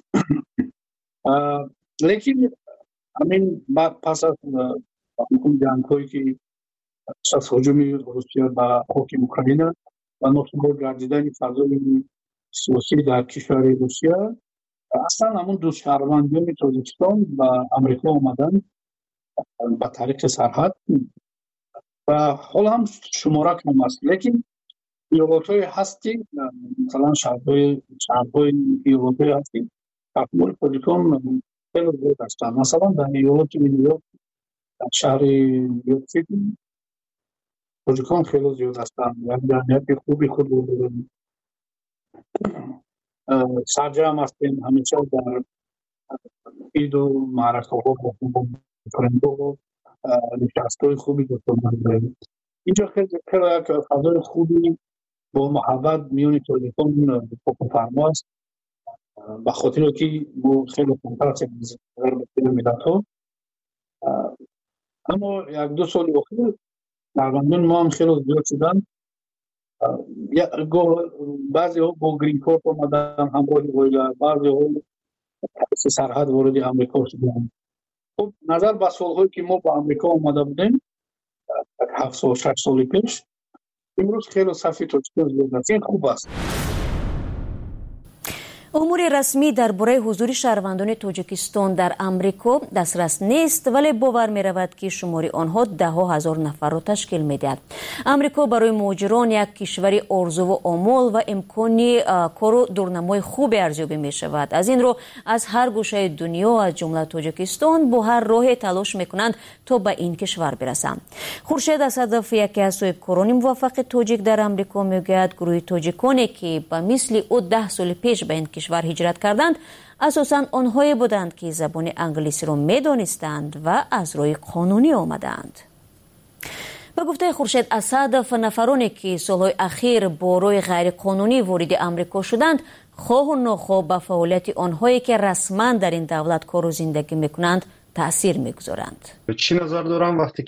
لیکن همین پس از جنگ‌هایی که از هجوم روسیه به خاک اوکراین و ناثمر گردیدن فضای سیاسی در کشور روسیه، اصلا همون دو شهروندان تاجیکستان و آمریکا آمدن به طریق سرحد و حالا هم شماره کم است. لیکن ایالت‌های هستی مثلا شهرهای ایالت‌های هستی تحمل تاجیکان خیلی زیاد هستند. مثلا در ایالت نیویورک در شهر نیویورک سیتی تاجیکان خیلی زیاد هستند. یک خوبی خود بودن سرجم هستیم همیشه در عید و معرکه ها و فرنده و نشستهای خوبی داریم. اینجا خیلی یک فضای خوبی با محبت میون تاجیکان حکم فرما است، به خاطر که ما خیلی کمتر هستیم در ملت ها. اما یک دو سال اخیر شهروندان ما هم خیلی زیاد شدن. بعضی ها با گرین کارت آمدن همراهی وایلا، بعضی ها سرحد وارد آمریکا شدن. خب نظر به سالهایی که ما با آمریکا آمده بودیم 7 سال 6 سال پیش، امروز خیلی صفی تاجیکان زیاد است. این خوب است. امور رسمی درباره حضور شهروندان تاجیکستان در آمریکا دسترس نیست، ولی باور می رود که شماری آنها 10,000 نفر را تشکیل می دهد. آمریکا برای مهاجران یک کشور آرزو و آمال و امکانی کار و دورنمای خوب ارزیابی می شود. از این رو از هر گوشه دنیا از جمله تاجیکستان با هر راه تلاش می کنند تا به این کشور برسند. خورشید اسدов یکی از صاحبکاران موفق تاجیک در آمریکا می گوید گروه تاجیکانی که به مثل او 10 سال پیش به این کشور هجرت کردند اساساً آنهایی بودند که زبان انگلیسی را می‌دانستند و از راه قانونی آمدند. به گفته خورشید اسدов نفرانی که سالهای اخیر با راه غیر قانونی وارد آمریکا شدند خواه و ناخواه به فعالیت آنهایی که رسما در این دولت کار و زندگی می‌کنند تأثیر می‌گذارند. چی نظر دارم وقتی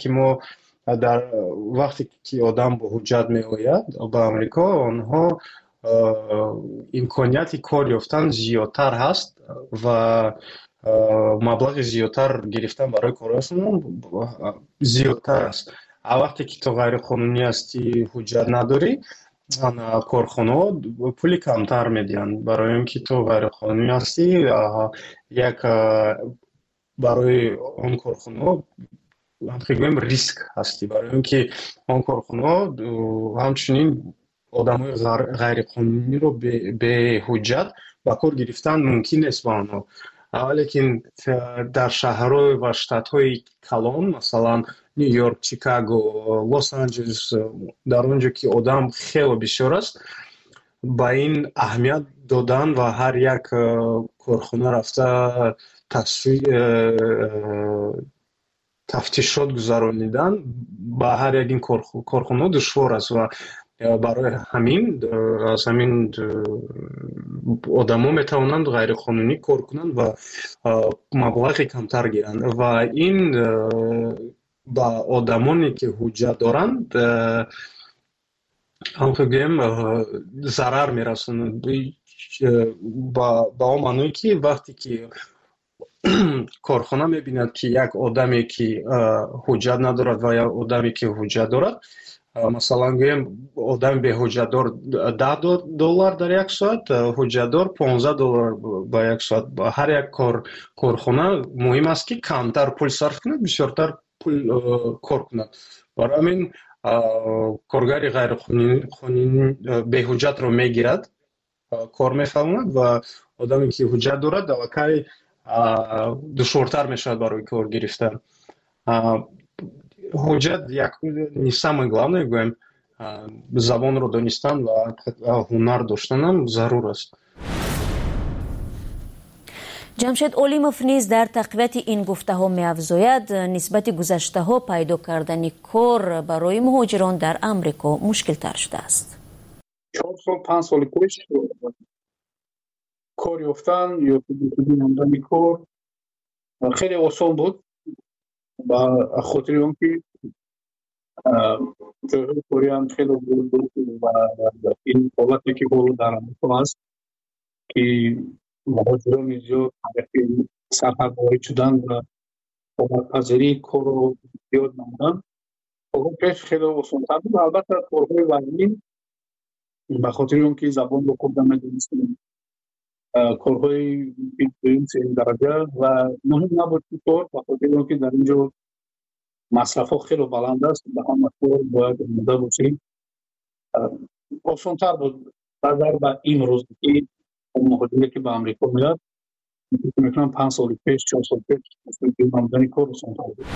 که آدم با حجت می‌آید به آمریکا، آنها امکانیت کار یافتن زیادتر هست و مبلغ زیادتر گرفتن برای کارشون زیادتر است. وقتی که تو غیر قانونی هستی حجت نداری، کارخانه پولی کمتر میدن. برای اینکه تو غیر قانونی هستی یک برای اون کارخانه خیلی ریسک هستی، برای اینکه اون کارخانه همچنین آدمای غیر قانونی رو به حجت با کار گرفتن ممکن است با آنها. ولیکن در شهرهای و شتات‌های کلان مثلا نیویورک، چیکاگو، لس آنجلس، در اونجا که آدم خیلی بیشتر است، با این اهمیت دادن و هر یک کارخانه رفته تفتیشات گذرانیدن با هر یک این کارخانه دشوار است و برای همین از همین آدما میتوانند غیر قانونی کار کنند و مبلغ کمتر گیرند و این با آدمانی که حجت دارند همونطور ضرر میرسونند. با معنی که وقتی که کارخانه میبیند که یک آدمی که حجت ندارد و یک آدمی که حجت دارد، مثلا گویم آدم به حجت دار $10 در یک ساعت، حجت دار $15 با یک ساعت. با هر یک کارخانه مهم است که کمتر پول صرف کند، بسیارتر пул кор кунад. Барои ҳамин коргари ғайриқонунӣ беҳуҷҷатро мегирад, кор мефаҳмад ва одаме ки ҳуҷҷат дорад аллакай душвортар мешавад барои кор гирифтан. ҳуҷҷат самое главное гӯем забонро донистан ва ҳунар доштанам зарур аст. ҷамшед Олимов низ дар тақвияти ин гуфтаҳо меафзояд нисбати гузаштаҳо пайдо кардани кор барои муҳоҷирон дар Амрико мушкилтар шудааст. 4 сол 5 соли пеш кор ёфтан ё намудани кор хеле осон буд ба хотири он ки ҷойҳои кориам хеле буд ва ин ҳолате ки ҳоло дар Амрико аст ки муҳоҷирони зиёд сарҳад ворид шудан ва омадпазирии корро зиёд намуданд. пеш хеле осонтар буд. Албатта корҳои вазнин ба хотири он ки забонро хуб намедонистем, корҳои дуюм сеюм дараҷа ва муҳим набуд ки кор ба хотири он ки дар ин ҷо масрафҳо хеле баланд аст, ба ҳама кор бояд омода бошӣ. Осонтар буд назар ба имрӯз ки муҳоҷире ки ба Амрико меяд, мекунам 5 соли пеш 4 соли пеш намудани кор осонтар буд.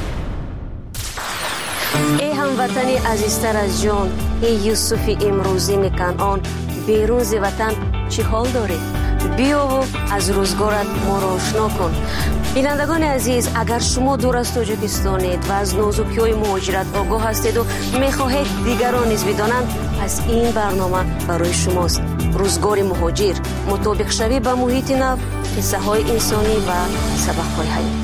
ای هموطنی عزیزتر از جان، ای یوسف امروزین کنعان، بیرون ز وطن چی حال داری؟ بیا و از روزگارت ما را آشنا کن. بینندگان عزیز، اگر شما دور از تاجیکستانید و از نازکی‌های مهاجرت آگاه هستید و می‌خواهید دیگران نیز بدانند، پس این برنامه برای شماست. روزگار مهاجر، مطابق شوی با محیط نو، قصه‌های انسانی و سبق‌های حیات.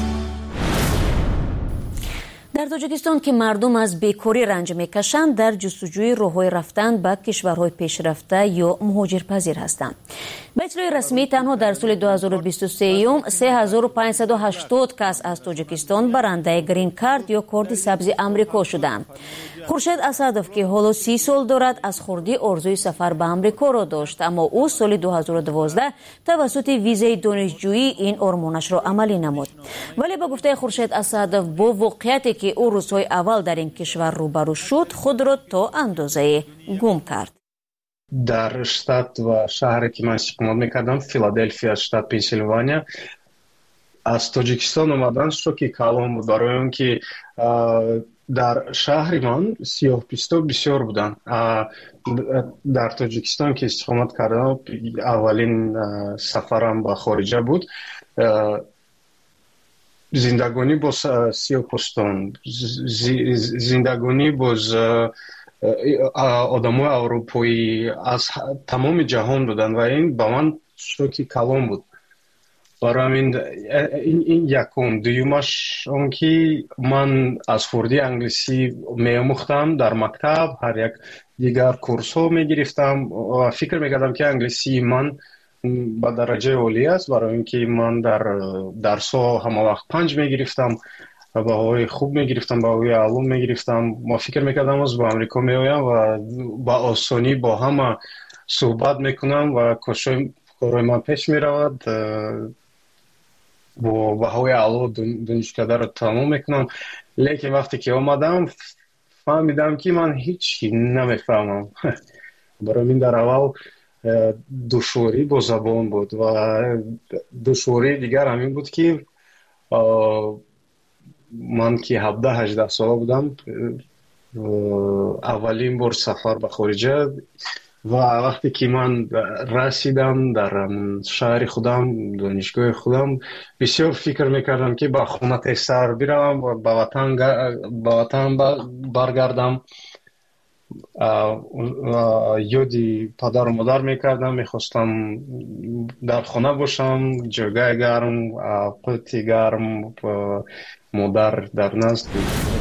در تاجیکستان که مردم از بیکاری رنج میکشند، در جستجوی راه‌های رفتن به کشورهای پیشرفته یا مهاجرپذیر هستند. به اطلاع رسمی تنها در سال 2023 3580 کس از تاجیکستان برنده گرین کارت یا کارت سبز آمریکا شدند. خورشید اسدов که حالا 30 سال دارد از خردی آرزوی سفر به آمریکا را داشت، اما او سال 2012 توسط ویزای دانشجویی این آرمانش را عملی نمود. ولی به گفته خورشید اسدов با واقعیتی که او روزهای اول در این کشور روبرو شد، خود را تا اندازه گم کرد. در штат و شهری که من اقامت میکردم، فیلادلفیا، штат پنسیلوانیا، از تاجیکستان اومدن شوکی کلام بود، برای اون که در شهر من سیاه‌پوستا بسیار بودن. در تاجیکستان که اقامت کردم، اولین سفرم به خارجه بود. زندگانی با سیاه‌پوستان، زندگانی با آدمای اروپایی از تمام جهان بودن و این با من شوکی کلام بود. برای این یکم. دویمش اون که من از خردی انگلیسی می‌آموختم در مکتب، هر یک دیگر کورس ها می‌گرفتم و فکر می‌کردم که انگلیسی من با درجه عالی است، برای اینکه من در درس‌ها همه وقت 5 می‌گرفتم، بهایی خوب می‌گرفتم، بهایی عالم می‌گرفتم. ما فکر می‌کردم از با آمریکا می‌آیم و با آسانی با همه صحبت می‌کنم و کارهای من پیش می‌رود. با بهای علا دانشکده رو تمام میکنم. لیکن وقتی که آمدم فهمیدم که من هیچی نمیفهمم. برای من در اول دشواری با زبان بود و دشواری دیگر همین بود که من که 17-18 ساله بودم، اولین بار سفر به خارجه و وقتی که من رسیدم در شهر خودم، دانشگاه خودم، بسیار فکر میکردم که با خونه تیسر بیرم و به وطن برگردم. یادی پدر و مادر میکردم، میخواستم در خونه باشم، جایگاه گرم، قوتی گرم، مادر در نزد.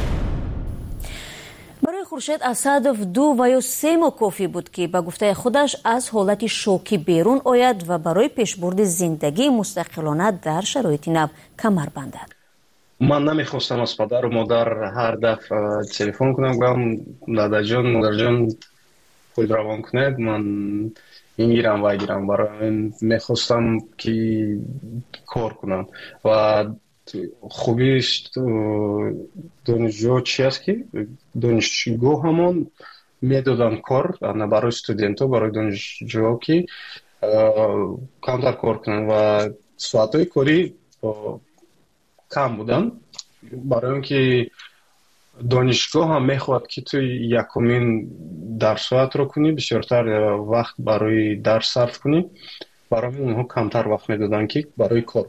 برای خورشید اسدов 2 و یا 3 ماه کافی بود که به گفته خودش از حالت شوکی بیرون آید و برای پیشبرد زندگی مستقلانه در شرایط نو کمر بندد. من نمیخواستم از پدر و مادر هر دفعه تلفن کنم بگم دادا جان، مادر جان خود روان کنید، من میگیرم و گیرم. برای میخواستم که کار کنم و хубиш донишҷӯ чи аст ки донишгоҳ ҳамон медоданд кор барои студентҳо, барои донишҷӯҳо ки камтар кор кунанд ва соатҳои корӣ кам буданд, барои он ки донишгоҳ ҳам мехоҳад ки ту якумин дарсоатро кунӣ, бисёртар вақт барои дарс сарф кунӣ. барои онҳо камтар вақт медоданд ки барои кор.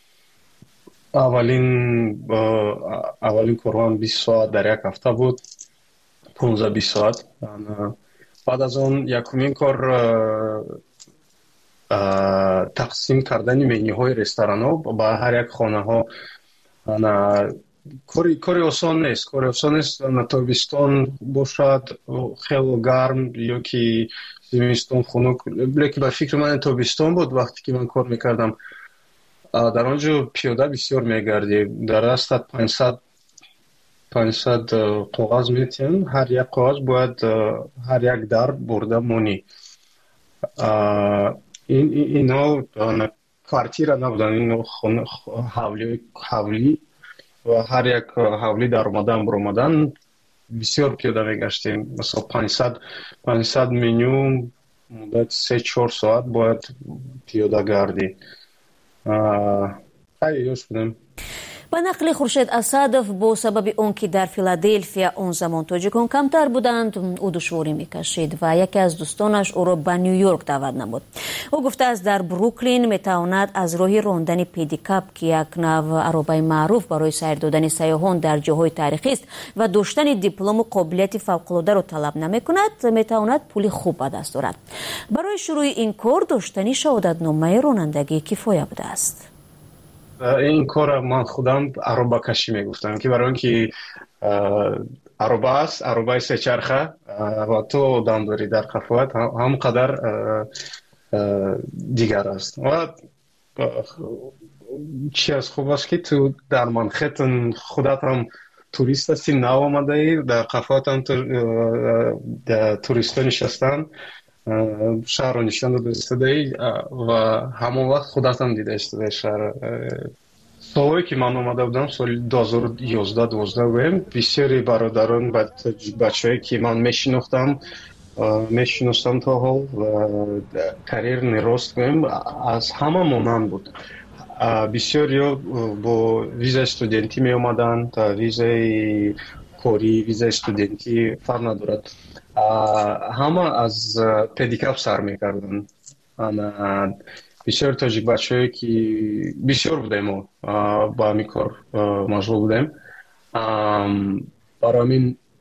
аввалин корҳоам 20 соат дар як ҳафта буд, 15-20 соат. баъд аз он якумин кор тақсим кардани менюҳои ресторанҳо ба ҳар як хонаҳо. кори осон нест. тобистон бошад хело гарм ё ки зимистон хунук, лекин ба фикри ман тобистон буд вақте ки ман кор мекардам. дар он ҷо пиёда бисёр мегардӣ, дар дастат 500 коғаз метиҳанд, ҳар як коғаз бояд ҳар як дар бурда монӣ. ино квартира набуданд, ино ҳавлӣ ва ҳар як ҳавлӣ дар омадан буромадан бисёр пиёда мегаштем. масалан 500 меню муддати 3-4 соат бояд пиёда гардӣ. ёш будем. ба нақли Хуршед Асадов, бо сабаби он ки дар Филадельфия он замон тоҷикон камтар буданд, ӯ душворӣ мекашид ва яке аз дӯстонаш ӯро ба Нью-Йорк даъват намуд. ӯ гуфтааст дар Бруклин метавонад аз роҳи рондани педикап, ки як нав аробаи маъруф барои сайр додани сайёҳон дар ҷоҳои тарихист ва доштани диплому қобилияти фавқулодаро талаб намекунад, метавонад пули хуб ба даст орад. барои шурӯи ин кор доштани шаҳодатномаи ронандагӣ кифоя будааст. این کار من خودم عربه کشی میگفتم که برای اینکه عربه است، عربه سه چرخه و تو دم داری در قفوت هم قدر دیگر است. و چی از خوب است که تو در منخیتن خودت هم توریست هستی، نو آمده ای، در قفوت هم توریست ها نشستن، شهر رو نشان داده ای و همون وقت خودت هم دیده اشتده شهر. سالهایی که من آمده بودم سال 2011-12 بودم، بسیاری برادران بچه هایی که من میشناختم تا حال و کریر نراست بودم از همه مانند بود. بسیاری با ویزای استودنتی می آمدن، تا ویزای کاری، ویزای استودنتی فرق ندارد. همه از پدیکاپ سر میکردن. بسیار تاجیک بچه‌ای که بسیار بودیم و با همین کار مشغول بودیم. برای همین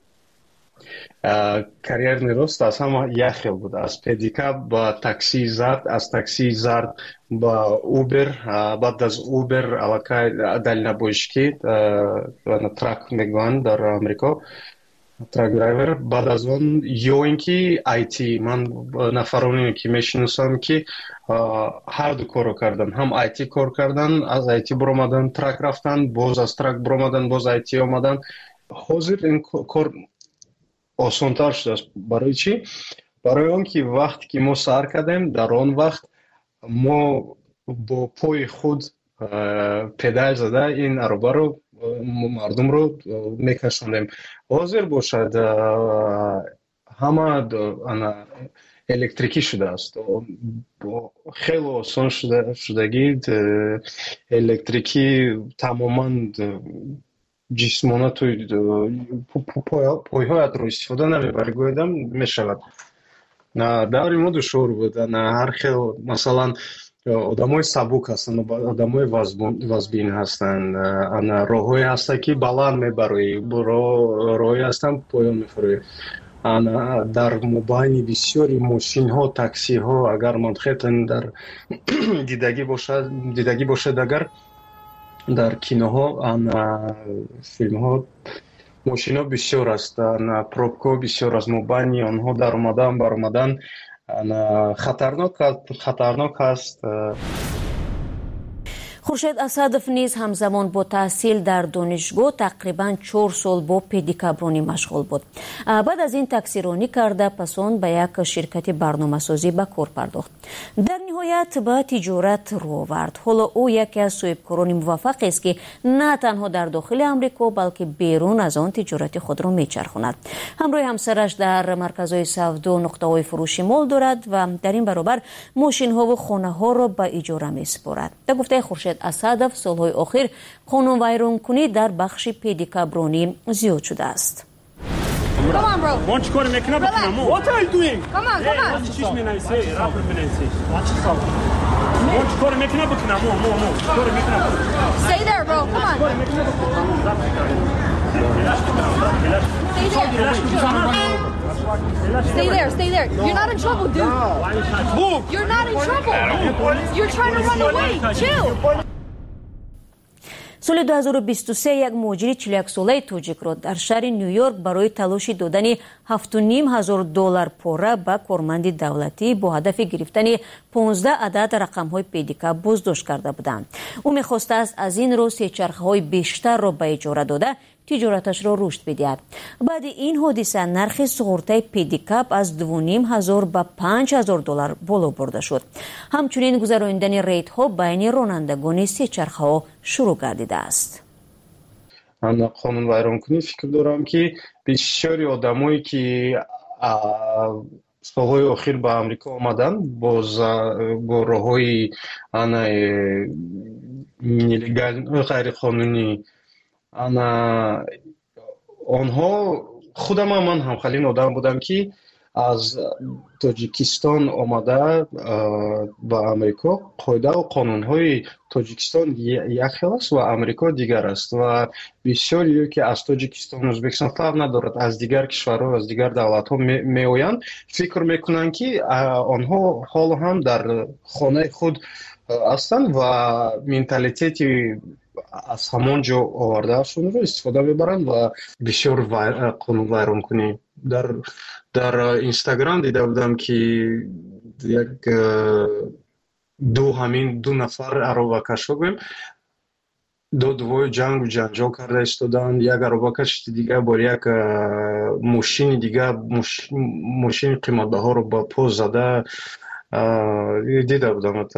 کریر نیروست از همه یک خیل بود، از پدیکاپ با تاکسی زرد، از تاکسی زرد با اوبر، بعد از اوبر علاقه دلیل نبوشکی ترک میگوان در امریکا، ترک درایور. بعد از اون یا اینکه آیتی، من نفرانی که میشناسم که هر دو کارو کردن، هم آیتی کار کردن، از آیتی برآمدن ترک رفتن، باز از ترک برآمدن، باز آیتی آمدن. حاضر این کار آسان‌تر شده است. برای چی؟ برای اون که وقتی که ما سر کردیم، در آن وقت ما با پای خود پدال زده این عربه رو مردم رو میکشوندیم. حاضر باشد همه الکتریکی شده است، خیلی آسان شدگی الکتریکی تماما جسمانه توی پایهایت رو استفاده نمیبری گویدم میشود. دوری ما دشوار بود. هر خیلی مثلا آدمای سبک هستن، آدمای وزبین هستن، راههایی هستن که بلند میبری، راههایی هستن پایان میخوری. در مبین بسیاری ماشین ها، تاکسی ها، اگر منخیتن در دیدگی باشد، اگر در کینوها فیلم ها ماشین ها بسیار است، پروبکو بسیار از مبینی آنها در آمدن خطرناک است. خورشید اسدов نیز همزمان با تحصیل در دانشگاه تقریباً 4 سال با پدیکابرونی مشغول بود. بعد از این تکثیرانی کرده پس آن به یک شرکت برنامه‌سازی به کار پرداخت. در نهایت به تجارت رو آورد. حالا او یکی از صاحبکاران موفق است که نه تنها در داخل آمریکا بلکه بیرون از آن تجارت خود را میچرخاند. همراه همسرش در مرکزهای سودا نقطه‌های فروشی مال دارد و در این برابر ماشین‌ها و خانه‌ها را به اجاره می‌سپارد. در گفته خورشید اسدов سالهای اخیر قانون ویرانکنی در بخش پدیکابرونی زیاد شده است. Come on, bro. One score making up. What are you doing? Come on. Teach me now. Say, rapper menense. Watch yourself. One score making up. More. Score making up. Stay there, bro. Come on. Stay there. You're not in trouble, dude. Move. You're not in trouble. You're trying to run away. Chill. سال 2023 یک مهاجر 41 ساله تاجیک را در شهر نیویورک برای تلاش دادن $7,500 پاره به کارمند دولتی با هدف گرفتن 15 عدد رقم‌های پدیکاب بازداشت کرده بودند. او می‌خواسته است از این رو سه‌چرخه‌های بیشتر را به اجاره داده تجارتش را رشد بدهد. بعد این حادثه نرخ سقراط پدیکاب از $2,500 به $5,000 بالا برده شد. همچنین گذراندن ریت‌ها بین رانندگان سه‌چرخه‌ها شروع گردیده است. من قانون ویرانکنی فکر دارم که بسیاری آدمایی که سالهای اخیر به امریکا آمدن با راه‌های غیر قانونی آنها خودم من همخالین آدم بودم که از تاجیکستان آمده به امریکا. قاعده و قانون‌های تاجیکستان یک است و امریکا دیگر است و بسیاری که از تاجیکستان ازبکستان فرق ندارد از دیگر کشورها از دیگر دولت‌ها میآیند فکر میکنند که آنها حالا هم در خانه خود هستند و منتالیتی از همان جا آوردهشون رو استفاده میبرند و بسیار قانون ویرانکنی. در اینستاگرام دیده بودم که یک دو نفر عربکش بگویم دوی جنگ و جنجال کرده استادن. یک عربکش دیگه با یک ماشین دیگه ماشین قیمت ها رو با پوز زده دیده بودم.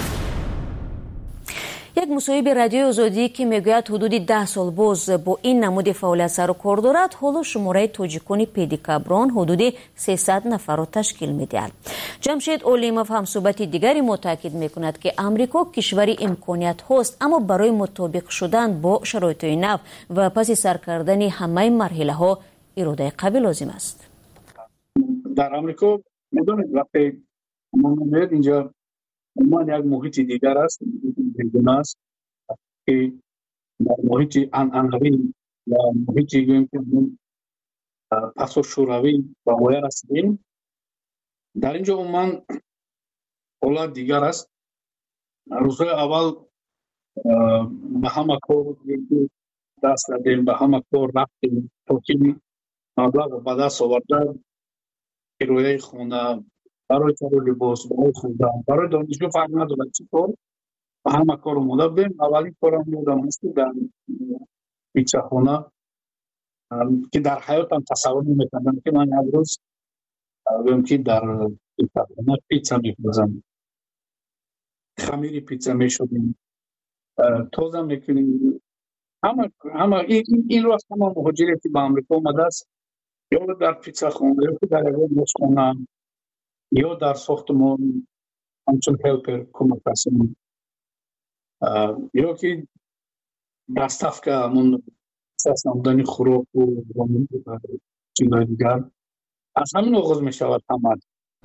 یک مصاحبه رادیو آزادی که میگوید حدود 10 سال باز با این نمود فعالیت سر و کار دارد، حالا شماره تاجیکان پدیکابرون حدود 300 نفر را تشکیل میدهد. جمشید اولیموف هم صحبت دیگری متاکد میکند که امریکا کشوری امکانیت هست، اما برای مطابق شدن با شرایط نو و پس سر کردن همه مرحله ها اراده قوی لازم است. در امریکا میدونید وقتی ما میاد اینجا ما یک محیط دیگر است، دیگر است که در محیط انعنوی و محیطی گویم که پس و شوروی و غیر هستیم. در اینجا من حالت دیگر است. روزهای اول به همه کار دست دادیم، به همه کار رفتیم تا که مبلغ و به دست آوردن کرایه خانه برای کار لباس برای خوردن برای دانشجو فرق ندارد چی کار و همه کار اومده بیم. اولین کارم یادم هست در پیتزا خانه که در حیاتم تصور نمی‌کردم که من یک روز بگم که در پیتزا خانه پیتزا می‌پزم، خمیر پیتزا می‌شدیم، تازه می‌کنیم. همه این رو از همه مهاجری که به امریکا اومده است یا در پیتزا خانه یا در یک خانه یا در ساختمان همچون هلپر کمک رسانی یا که دستف که همون ساس نمودن خوراک و چیزهای دیگر از همین آغاز می شود همه.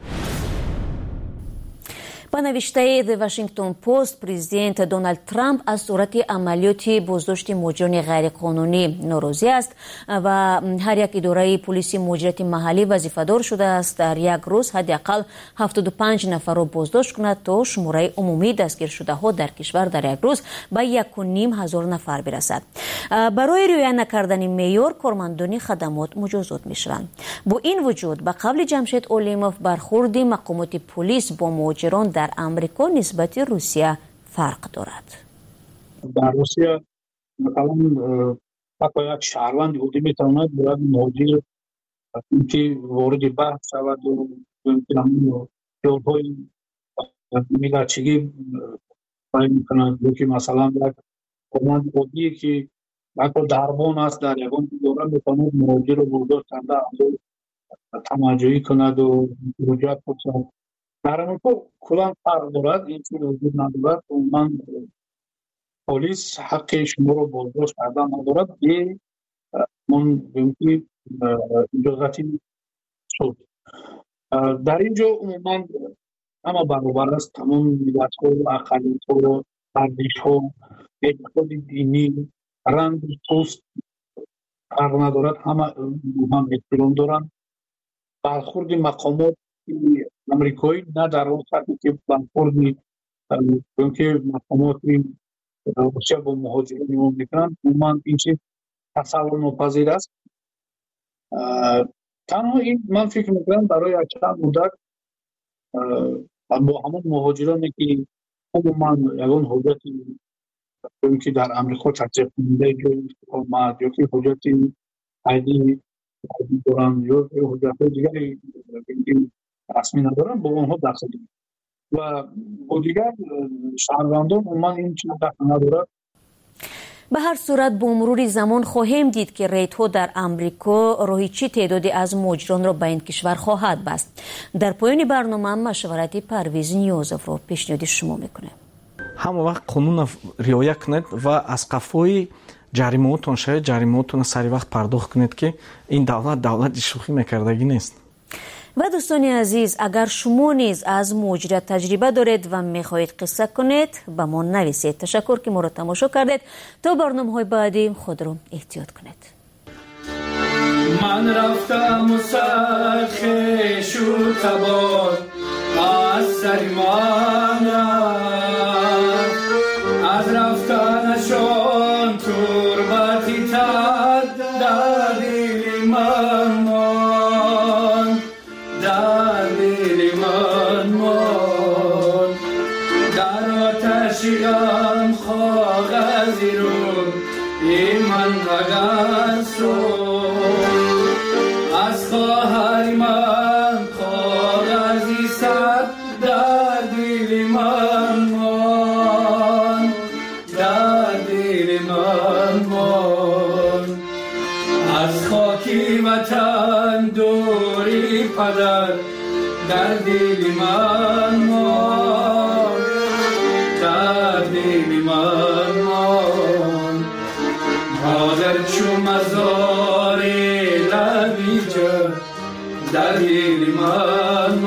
با نوشته The Washington Post پرزیدنت دونالد ترامپ از صورت عملیات بازداشت مهاجران غیرقانونی ناراضی است و هر یک اداره پلیس مهاجرت محلی وظیفه‌دار شده است در یک روز حداقل 75 نفر را بازداشت کند تا شماره عمومی دستگیر شده ها در کشور در یک روز به 1,500 نفر برسد. برای رعایت نکردن معیار کارمندان خدمات مجازات می‌شوند. با این وجود به قول جمشید اولیموف برخورد مقامات پلیس با مهاجران در امریکا نسبت روسیه فرق دارد. در روسیه مثلا حتی یک شهروند یهودی میتواند باید مهاجر که وارد بحث شود و جلهای میلچگی باید میکنند که مثلا یک کماند یهودی که حتی دربان است در یکان دوره میتواند مهاجر رو برداشت کنده تماجایی کند و رجوع کنند. در امریکا کلان فرق دارد، این چیز وجود ندارد. من پلیس حق شما رو بازداشت کردن ندارد که من بگویی اجازتی شد. در اینجا عموما همه برابر است، تمام ملت ها، اقلیت ها، ارزش ها، اعتقاد دینی، رنگ پوست فرق ندارد، همه هم احترام دارند. برخورد مقامات امریکایی نه در اون سطحی که برخورد که مقامات روسیه با مهاجرین میکنند، عموما این چیز تصور ناپذیر است. تنها این من فکر میکنم برای چند مدت با همون مهاجرانی که عموما یگان حجتی که در امریکا تطبیق کننده آمد یا که حجتی عیدی دارن یا حجت دیگری رسمی ندارن با اونها دخل دارن و با دیگر شهروندان عموما این چیز دخل ندارد. به هر صورت با مرور زمان خواهیم دید که ریت‌ها در امریکا راهی چه تعدادی از مهاجران را به این کشور خواهد بست. در پایان برنامه مشورت پرویز نیازов را پیشنهاد شما میکنه. همه وقت قانون رعایت کنید و از قفای جریمه‌تون شاید جریمه‌تون سری وقت پرداخت کنید که این دولت شوخی میکردگی نیست. و دوستان عزیز، اگر شما نیز از مهاجرت تجربه دارید و میخواهید قصه کنید به ما نویسید. تشکر که ما را تماشا کردید. تا برنامه‌های بعدی خود را احتیاط کنید. من رفتم و سرخش و تبار از سر من از رفتنشان تربتی تد در دل من در دل من در آتشی غم کاغذی رو من اگر از خواهر من کاغذی صد در دل من در دل من از خاکی وطن دوری پدر در دل من در دل من مادر چو مزار لبی جا در دل من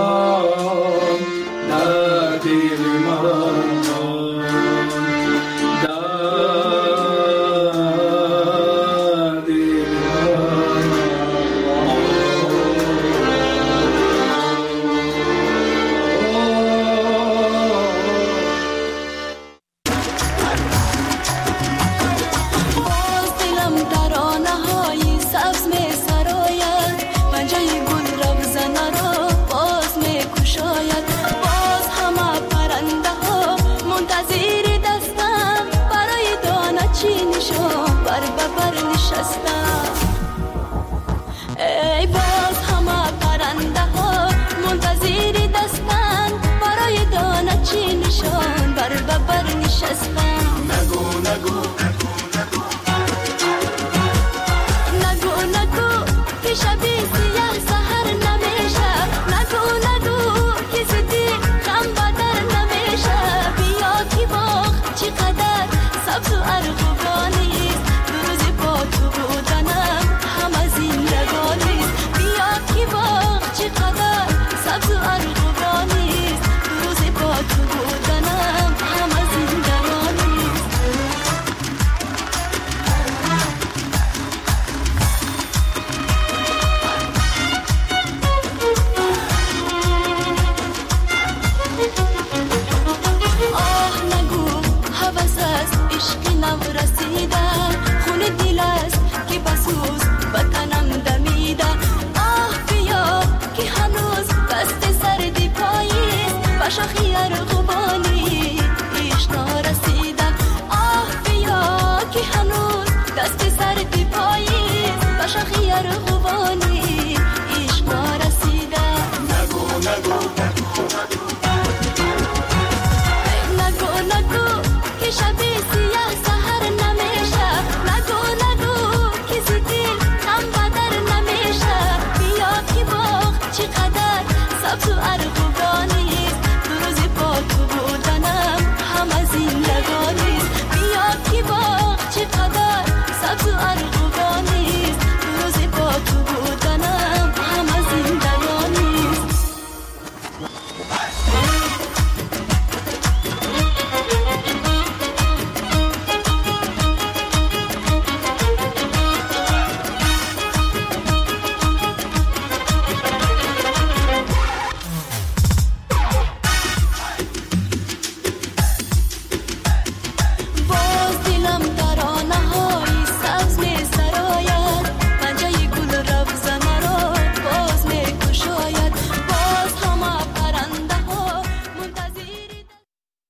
در دل من سبز می سراید پنجه گل روزنه را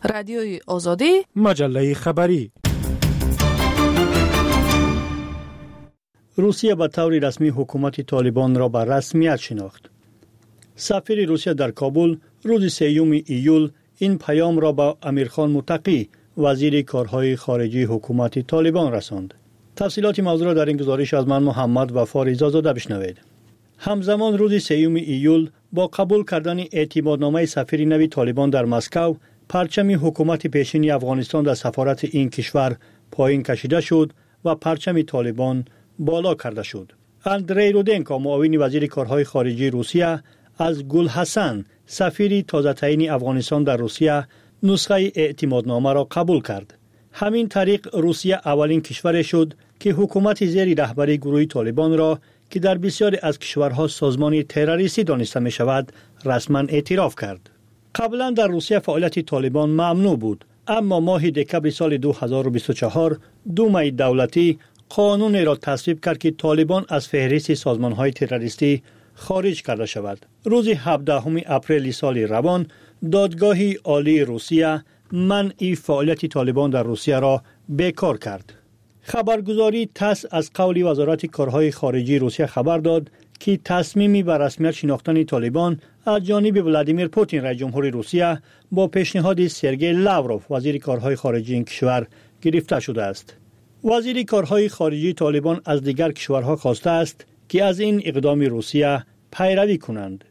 رادیوی آزادی، مجله خبری. روسیه به طور رسمی حکومت طالبان را به رسمیت شناخت. سفیر روسیه در کابل روز 3 ایول این پیام را به امیرخان متقی وزیر کارهای خارجی حکومت طالبان رساند. تفصیلات موضوع را در این گزارش از من محمد وفا رضازاده بشنوید. همزمان روز 3 ایول با قبول کردن اعتمادنامه سفیر نوی طالبان در مسکو، پرچم حکومت پیشین افغانستان در سفارت این کشور پایین کشیده شد و پرچم طالبان بالا کرده شد. اندری رودنکو معاون وزیر کارهای خارجی روسیه از گل حسن سفیر تازه تعیین افغانستان در روسیه نسخه اعتمادنامه را قبول کرد. همین طریق روسیه اولین کشور شد که حکومت زیر رهبری گروه طالبان را که در بسیاری از کشورها سازمان تروریستی دانسته می شود رسما اعتراف کرد. قبلا در روسیه فعالیت طالبان ممنوع بود، اما ماه دکمبر سال 2024 دومای دولتی قانون را تصویب کرد که طالبان از فهرست سازمان‌های تروریستی خارج کرده شود. روز 17 اپریل سال روان دادگاه عالی روسیه منع فعالیت طالبان در روسیه را بیکار کرد. خبرگزاری تاس از قول وزارت کارهای خارجی روسیه خبر داد که تصمیمی به رسمیت شناختن طالبان از جانب ولادیمیر پوتین رئیس جمهور روسیه با پیشنهاد سرگئی لاوروف وزیر کارهای خارجی این کشور گرفته شده است. وزیر کارهای خارجی طالبان از دیگر کشورها خواسته است که از این اقدام روسیه پیروی کنند.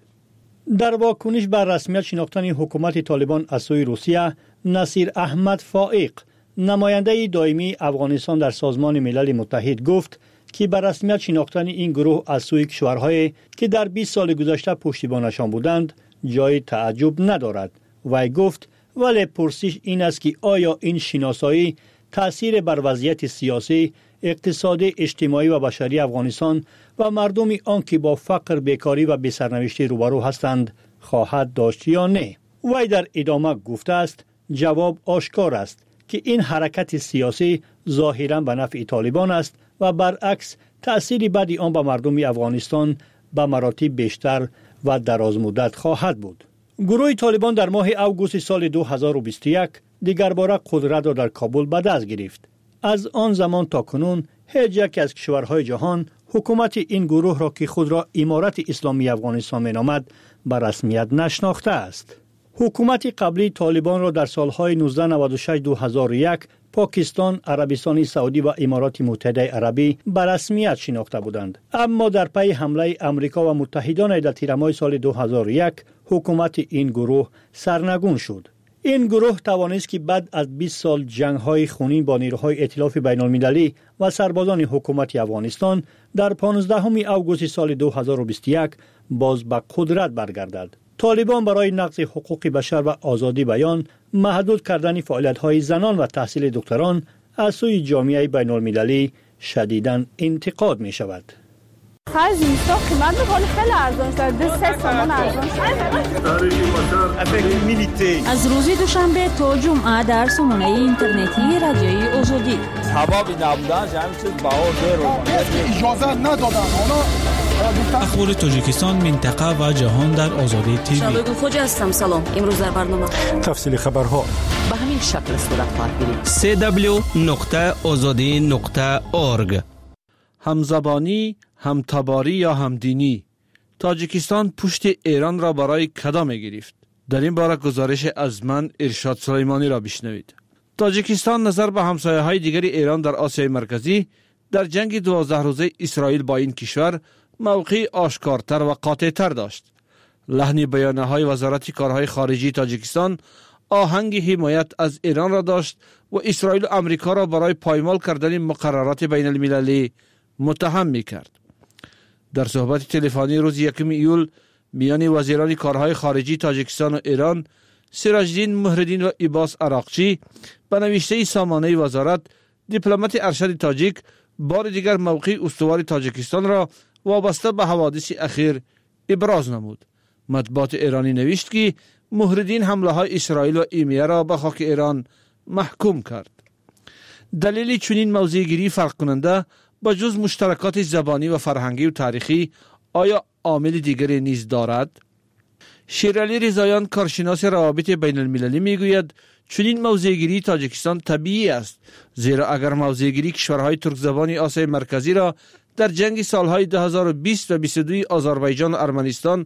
در واکنش بر رسمیت شناختن حکومت طالبان از سوی روسیه، نصیر احمد فائق نماینده دائمی افغانستان در سازمان ملل متحد گفت که بر رسمیت شناختن این گروه از سوی کشورهایی که در 20 سال گذشته پشتیبانشان بودند جای تعجب ندارد. وی گفت ولی پرسش این است که آیا این شناسایی تأثیر بر وضعیت سیاسی، اقتصادی، اجتماعی و بشری افغانستان و مردم آن که با فقر، بیکاری و بی‌سرنوشتی روبرو هستند خواهد داشت یا نه؟ وی در ادامه گفته است جواب آشکار است که این حرکت سیاسی ظاهراً به نفع طالبان است و برعکس تأثیری بعد آن به مردم افغانستان به مراتب بیشتر و درازمدت خواهد بود. گروه طالبان در ماه اوگوست سال 2021 دیگر باره قدرت را در کابل به دست گرفت. از آن زمان تا کنون هیچ یک از کشورهای جهان حکومت این گروه را که خود را امارت اسلامی افغانستان می‌نامد به رسمیت نشناخته است. حکومت قبلی طالبان را در سالهای 1996-2001 پاکستان، عربستان سعودی و امارات متحده عربی به رسمیت شناخته بودند. اما در پی حمله امریکا و متحدان در تیر ماه سال 2001 حکومت این گروه سرنگون شد. این گروه توانست که بعد از 20 سال جنگ‌های خونین با نیروهای ائتلاف بین‌المللی و سربازان حکومت افغانستان در 15 اوگوست سال 2021 باز به قدرت برگردد. طالبان برای نقض حقوق بشر و آزادی بیان، محدود کردن فعالیت‌های زنان و تحصیل دکتران از سوی جامعه بین‌المللی شدیداً انتقاد می‌شود. خرج نیستا قیمت بخواد خیلی ارزان شد. 2 تومان ارزان شد. از روز دوشنبه تا جمعه در سامانه اینترنتی رادیوی آزادی. هوا نبودن همین چیز بها زیرو. اجازه ندادن. اخبار تاجیکستان، منطقه و جهان در آزادی تیوی. شبگون خوجه هستم. سلام. امروز در برنامه تفصیل خبرها به همین شکل صورت خواهد گرفت. www.azadi.org. همزبانی، همتباری یا همدینی. تاجیکستان پشت ایران را برای کدا می گرفت. در این باره گزارش از من ارشاد سلیمانی را بشنوید. تاجیکستان نظر به همسایه های دیگر ایران در آسیای مرکزی در جنگ 12 روزه اسرائیل با این کشور موقعی آشکارتر و قاطعتر داشت. لحن بیانیه های وزارت کارهای خارجی تاجیکستان آهنگ حمایت از ایران را داشت و اسرائیل و امریکا را برای پایمال کردن مقررات بین المللی متهم می کرد. در صحبت تلفنی روز 1 ایول میان وزیران کارهای خارجی تاجیکستان و ایران، سراجدین مهردین و عباس عراقچی، به نوشته سامانه وزارت، دیپلمات ارشد تاجیک بار دیگر موقع استوار تاجیکستان را وابسته به حوادث اخیر ابراز نمود. مطبوعات ایرانی نوشت که مهردین حمله های اسرائیل و ایمیه را به خاک ایران محکوم کرد. دلیل چنین موضع‌گیری فرق کننده با جز مشترکات زبانی و فرهنگی و تاریخی آیا عامل دیگری نیز دارد؟ شیرعلی رضاییان، کارشناس روابط بین المللی، میگوید چنین موضع‌گیری تاجیکستان طبیعی است، زیرا اگر موضع‌گیری کشورهای ترک زبان آسیای مرکزی را در جنگ سالهای 2020 و 22 آذربایجان و ارمنستان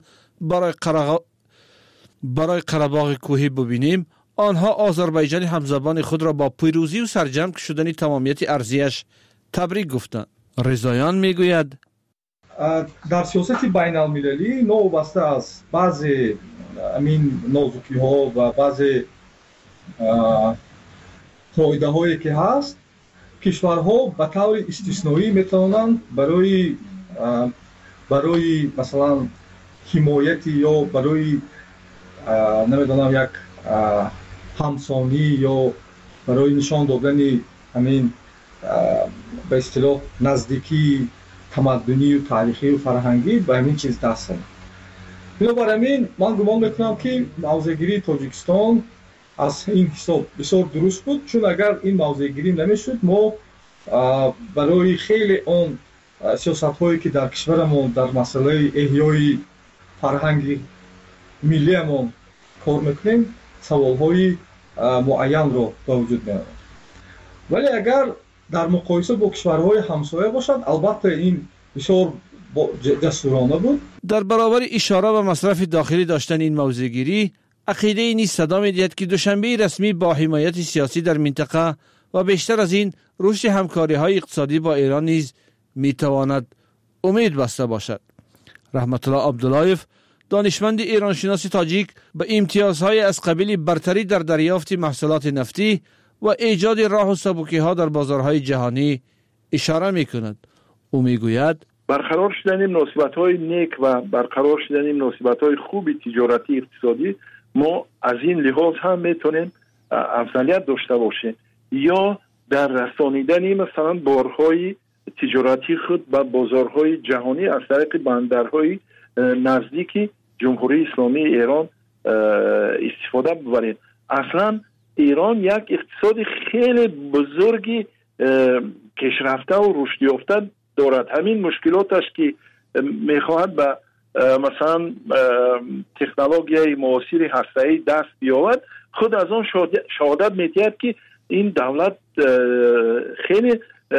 برای قره‌باغ کوهی ببینیم، آنها آذربایجان همزبان خود را با پیروزی و سرجم شدن تمامیت ارضیش تبریک گفتند. رضایان میگوید در سیاست بین المللی نوبسته از بعضی نازکی ها و بعضی قاعده هایی که هست، کشورها به طور استثنایی میتوانند برای مثلا حمایت یا برای نمیدونم یک همسانی یا برای نشان دادن همین به اصطلاح نزدیکی تمدنی و تاریخی و فرهنگی به همین چیز دست کنند. بنابراین من گمان میکنم که موضع‌گیری تاجیکستان از این حساب بسیار درست بود، چون اگر این موضع‌گیری نمیشد ما برای خیلی اون سیاست‌هایی که در کشورمون در مسئله احیای فرهنگ ملیمون کار میکنیم سوال‌های معین رو به وجود میارد. ولی اگر در مقایسه با کشورهای همسایه باشد، البته این بسیار جسورانه بود. در برابر اشاره به مصرف داخلی داشتن این موضع‌گیری، عقیده ای نیز صدا می‌دهد که دوشنبه رسمی با حمایت سیاسی در منطقه و بیشتر از این رشد همکاری‌های اقتصادی با ایران نیز می‌تواند امید بسته باشد. رحمت الله عبداللهیف، دانشمند ایرانشناس تاجیک، به امتیازهای از قبیل برتری در دریافت محصولات نفتی و ایجاد راه و سبکی‌ها در بازارهای جهانی اشاره می‌کند. او می‌گوید برقرار شدن مناسبت‌های نیک و برقرار شدن مناسبت‌های خوب تجارتی اقتصادی ما از این لحاظ هم میتونیم افضلیت داشته باشیم، یا در رسانیدن مثلا بارهای تجارتی خود به بازارهای جهانی از طریق بندرهای نزدیک جمهوری اسلامی ایران استفاده ببریم. اصلا ایران یک اقتصاد خیلی بزرگی پیشرفته و رشد یافته دارد. همین مشکلاتش که میخواهد به مثلا تکنولوژی معاصر هسته‌ای دست بیاورد، خود از آن شهادت میدهد که این دولت خیلی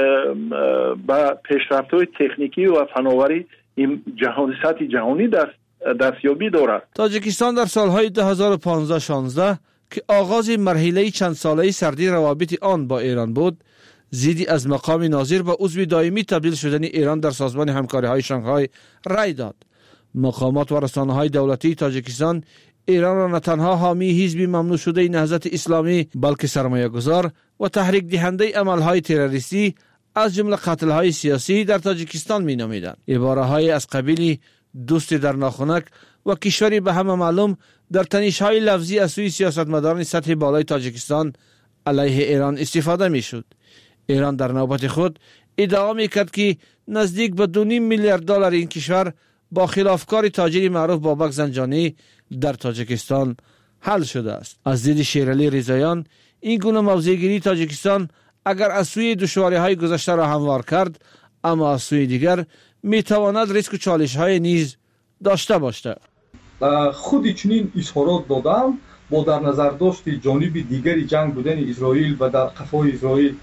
به پیشرفت‌های تکنیکی و فناوری این سطح جهانی دستیابی دارد. تاجیکستان در سالهای 2015-16 که آغاز مرحله چند ساله سردی روابط آن با ایران بود، زیدی از مقام ناظر به عضو دائمی تبدیل شدن ایران در سازمان همکاری‌های شانگهای رای داد. مقامات و رسانه‌های دولتی تاجیکستان ایران را نه تنها حامی حزب ممنوع شده نهضت اسلامی، بلکه سرمایه‌گذار و تحریک دهنده عمل‌های تروریستی از جمله قتل‌های سیاسی در تاجیکستان می‌نامیدند. عباره‌های از قبیل دوست در ناخنک و کشوری به همه معلوم در تنش‌های لفظی از سوی سیاستمداران سطح بالای تاجیکستان علیه ایران استفاده می‌شد. ایران در نوبت خود ادعا می‌کرد که نزدیک به 2.5 میلیارد دلار این کشور با خلافکار تاجر معروف بابک زنجانی در تاجیکستان حل شده است. از دید شیرعلی رضایان، این گونه موضع‌گیری تاجیکستان اگر از سوی دشواری‌های گذشته را هموار کرد، اما از سوی دیگر می‌تواند ریسک و چالش‌های نیز داشته باشد. خود چنین اظهارات دادم با در نظر داشت جانب دیگری جنگ بودن اسرائیل و در قفای اسرائیل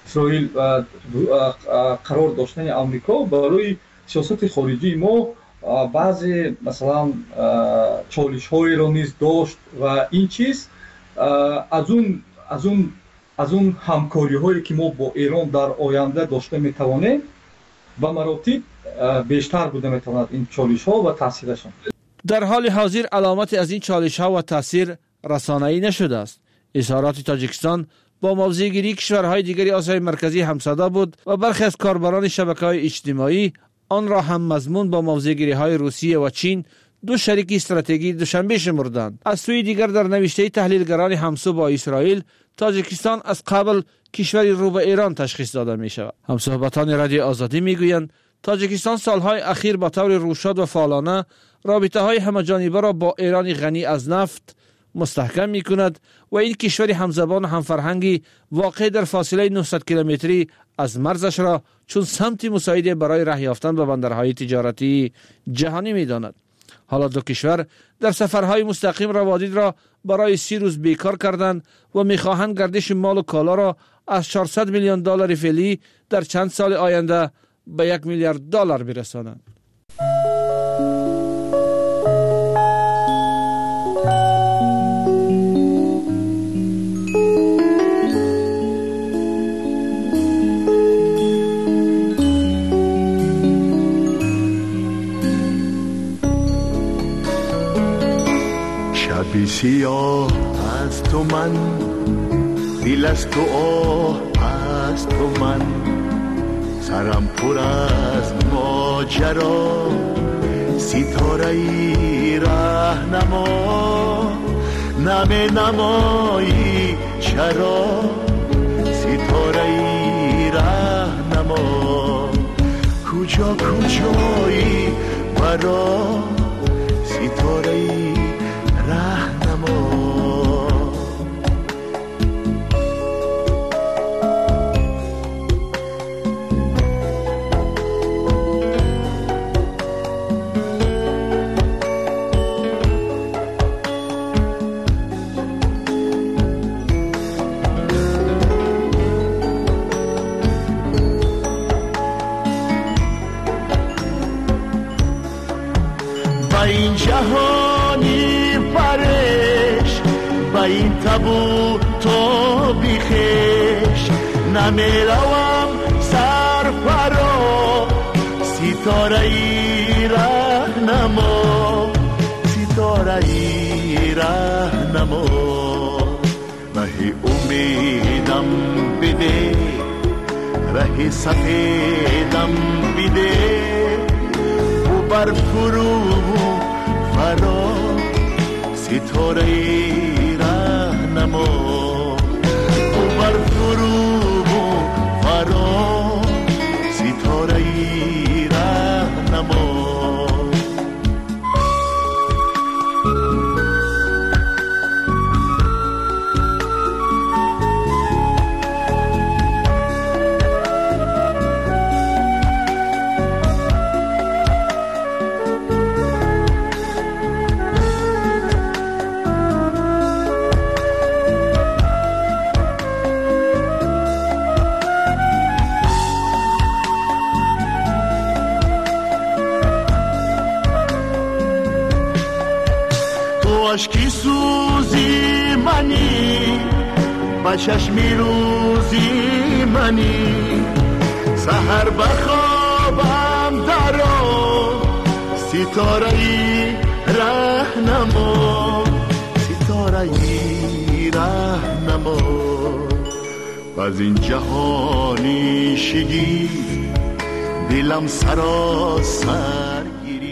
قرار داشتن آمریکا برای سیاست خارجی ما بعضی مثلا چالش‌های را نیز داشت و این چیز از اون همکاری‌هایی که ما با ایران در آینده داشته می‌توانیم به مراتب بیشتر بوده می‌تواند این چالش‌ها و تاثیرشان. در حال حاضر علامت از این چالش‌ها و تاثیر رسانه‌ای نشده است. اظهارات تاجیکستان با موضع‌گیری کشورهای دیگری آسیای مرکزی همصدا بود و برخی از کاربران شبکه‌های اجتماعی آن را هم مضمون با موضع‌گیری‌های روسیه و چین، دو شریک استراتژیک دوشنبه شمردند. از سوی دیگر در نوشته تحلیلگران همسو با اسرائیل، تاجیکستان از قبل کشوری رو به ایران تشخیص داده می شود. همصحبتان رادیو آزادی می گویند تاجیکستان سالهای اخیر با طور روشاد و فعالانه رابطه های همه‌جانبه را با ایران غنی از نفت مستحکم می کند و این کشور همزبان و همفرهنگی واقع در فاصله 900 کیلومتری از مرزش را چون سمت مساعد برای راه یافتن به بندرهای تجارتی جهانی می داند. حالا دو کشور در سفرهای مستقیم روادید را برای 30 روز بیکار کردند و می‌خواهند گردش مال و کالا را از 400 میلیون دلار فعلی در چند سال آینده به 1 میلیارد دلار برسانند. شبی سیاه از تو من، دل از تو آه از تو من، سرم پر از ماجرا، ستاره ای راهنما، نمی نمایی چرا، ستاره ای راهنما، کجا کجایی برا، ستاره ای راهنما. با این جهانی پرش، با این تابو تو بیخش، نمیروم سر فرا، ستاره ای راهنما، ستاره ای راهنما، مهی امیدم بده، ره سفیدم بده، بر فرو فرا، ستاره ای راهنما، بر فرو فرا، ستاره ای راهنما. عشقی سوزی منی، با چشمی روزی منی، سحر بخوابم درو، ستاره ای راهنما، ستاره ای راهنما، از این جهانی شگی دلم سراسر.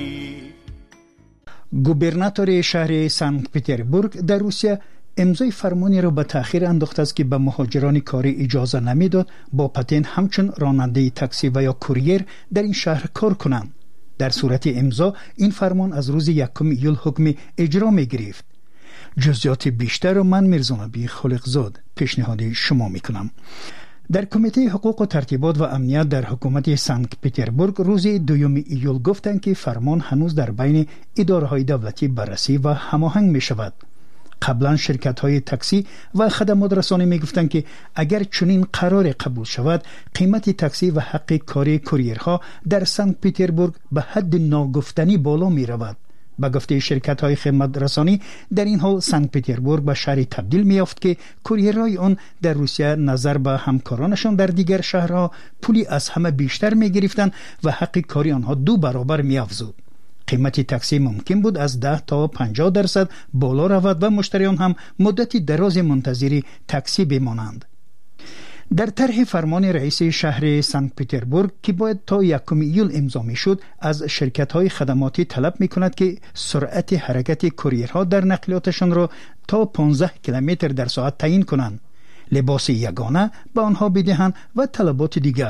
گوبرناتور شهر سنت پتربورگ در روسیه امضای فرمانی را به تأخیر انداخته است که به مهاجران کاری اجازه نمیداد با پتن همچون راننده تاکسی و یا کوریر در این شهر کار کنند. در صورت امضا این فرمان از روز 1 ایول حکم اجرا می گرفت. جزئیات بیشتر را من میرزانبی خالقزاد پیشنهاد شما میکنم. در کمیته حقوق و ترتیبات و امنیت در حکومت سنت پتربورگ روز 2 ایول گفتند که فرمان هنوز در بین اداره‌های دولتی بررسی و هماهنگ می شود. قبلا شرکت‌های تاکسی و خدمات رسانی می گفتند که اگر چنین قرار قبول شود، قیمت تاکسی و حق کاری کوریرها در سنت پتربورگ به حد ناگفتنی بالا می رود. با گفته شرکت‌های خدمات رسانی در این حال سنت پتربورگ به شهری تبدیل می‌یافت که کوریرهای آن در روسیه نظر به همکارانشان در دیگر شهرها پولی از همه بیشتر می‌گرفتند و حق کاری آنها 2 برابر می‌افزود. قیمت تاکسی ممکن بود از 10 تا 50% بالا رود و مشتریان هم مدتی دراز منتظر تاکسی بمانند. در طرح فرمان رئیس شهر سنت پتربورگ که باید تا 1 ایول امضا میشد، از شرکت‌های خدماتی طلب می‌کند که سرعت حرکت کوریرها در نقلیاتشان را تا 15 کیلومتر در ساعت تعیین کنند، لباس یگانه به آنها بدهند و طلبات دیگر.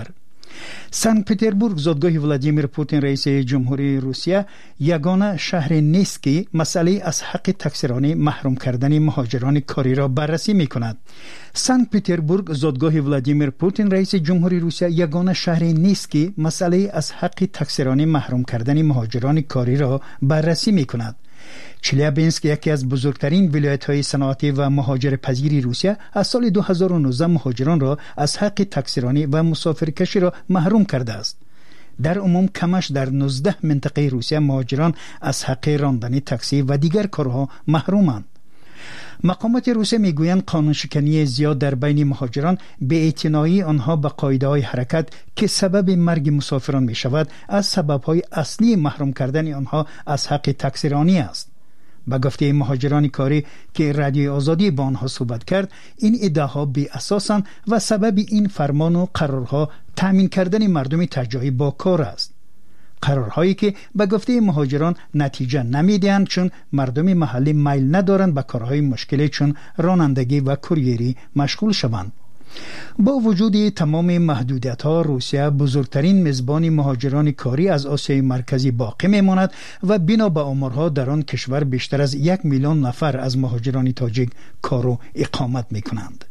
سنت پتربورگ زادگاه ولادیمیر پوتین رئیس جمهوری روسیه یگانه شهر نیست که مسئله از حق تکثیرانه محروم کردن مهاجران کاری را بررسی می کند. سنت پتربورگ زادگاه ولادیمیر پوتین رئیس جمهوری روسیه یگانه شهر نیست که مسئله از حق تکثیرانه محروم کردن مهاجران کاری را بررسی می کند. چلیابینسک یکی از بزرگترین ولایت‌های صنعتی و مهاجر پذیر روسیه از سال 2019 مهاجران را از حق تکثیرانه و مسافرکشی را محروم کرده است. در عموم کمش در 19 منطقه روسیه مهاجران از حق راندن تاکسی و دیگر کارها محرومند. مقامات روسیه میگویند قانون شکنی زیاد در بین مهاجران به اعتنایی آنها به قاعده‌های حرکت که سبب مرگ مسافران می شود از سبب‌های اصلی محروم کردن آنها از حق تکثیرانی است. به گفته مهاجران کاری که رادیوی آزادی با آنها صحبت کرد، این ادعاها بی اساسند و سبب این فرمان و قرارها تامین کردن مردم ترجیحی با کار است. قرارهایی که به گفته مهاجران نتیجه نمیدهند چون مردم محلی میل ندارند به کارهای مشکلی چون رانندگی و کوریری مشغول شوند. با وجود تمام محدودیت‌ها روسیه بزرگترین میزبان مهاجران کاری از آسیای مرکزی باقی میماند و بنا به آمارها در آن کشور بیشتر از 1 میلیون نفر از مهاجران تاجیک کار و اقامت میکنند.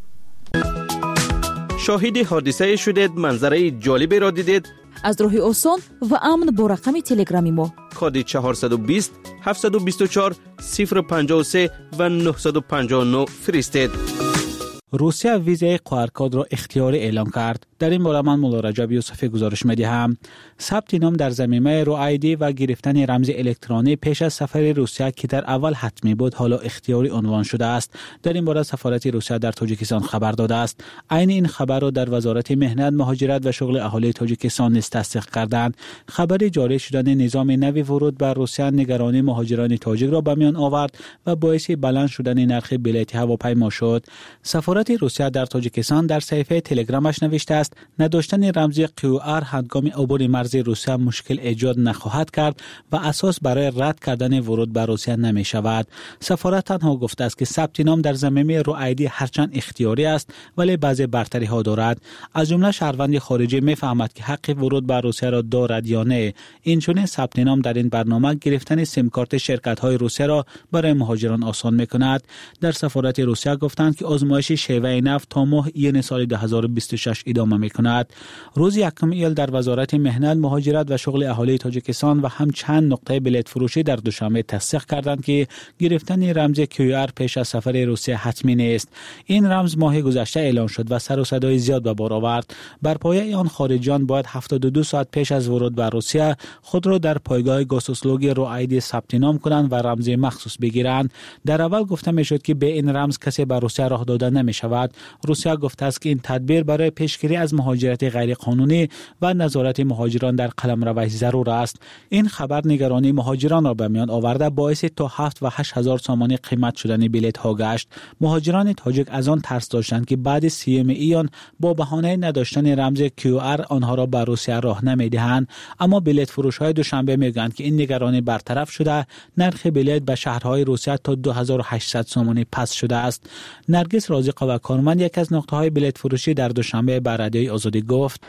شاهد حادثه شدید، منظره جالبی را دیدید. از راه آسان و امن با رقم تلگرامی ما کد 420 724 053 و 959 فرستید. روسیه ویزای قارکاد را اختیاری اعلام کرد. در این باره من مولا رجب یوسفی گزارش می‌دهم. ثبت نام در ضمیمه رو آیدی و گرفتن رمز الکترونی پیش از سفر روسیه که در اول حتمی بود حالا اختیاری عنوان شده است. در این باره سفارت روسیه در تاجیکستان خبر داده است. عین این خبر را در وزارت مهنت، مهاجرت و شغل اهالی تاجیکستان نیز تصدیق کردند. خبر جاری شدن نظام نوی ورود بر روسیه نگرانی مهاجران تاجیک را به میان آورد و باعث بلند شدن نرخ بلیط هواپیما شد. سفارت روسیه در تاجیکستان در صفحه تلگرامش نوشته است نداشتن رمز QR هنگام عبور مرز روسیه مشکل ایجاد نخواهد کرد و اساس برای رد کردن ورود به روسیه نمی شود. سفارت تنها گفته است که ثبت نام در ضمیمه رو آیدی هرچند اختیاری است ولی بعضی برتری ها دارد. از جمله شهروند خارجی میفهمد که حق ورود به روسیه را دارد یا نه. این چنین ثبت نام در این برنامه گرفتن سیم کارت شرکت های روسیه را برای مهاجران آسان میکند. در سفارت روسیه گفتند که آزمایش شیوه نفت تا ماه ایون سال 2026 ادامه میکند. روز 1 ایل در وزارت مهنت، مهاجرت و شغل اهالی تاجیکستان و هم چند نقطه بلیط فروشی در دوشنبه تصدیق کردند که گرفتن رمز QR پیش از سفر روسیه حتمی نیست. این رمز ماه گذشته اعلان شد و سر و صدای زیاد به بار آورد. بر پایه آن خارجیان باید 72 ساعت پیش از ورود به روسیه خود را در پایگاه گاسوسلوگ رو آیدی ثبت نام کنند و رمز مخصوص بگیرند. در اول گفته میشد که به این رمز کسی به روسیه راه داده نمی شود. روسیه گفته است که این تدبیر برای پیشگیری از مهاجرت غیر قانونی و نظارت مهاجران در قلمروش ضرور است. این خبر نگرانی مهاجران را به میان آورده باعث تا 7 و 8 هزار سامانی قیمت شدن بلیط ها گشت. مهاجران تاجیک از آن ترس داشتند که بعد 30 ایان با بهانه نداشتن رمز QR آنها را به روسیه راه نمیدهند، اما بلیط فروش های دوشنبه میگویند که این نگرانی برطرف شده. نرخ بلیط به شهرهای روسیه تا 2800 سامانی پست شده است. نرگس رازق و کارمند یک از نقطه های بلیط فروشی در دوشنبه به رادیوی آزادی گفت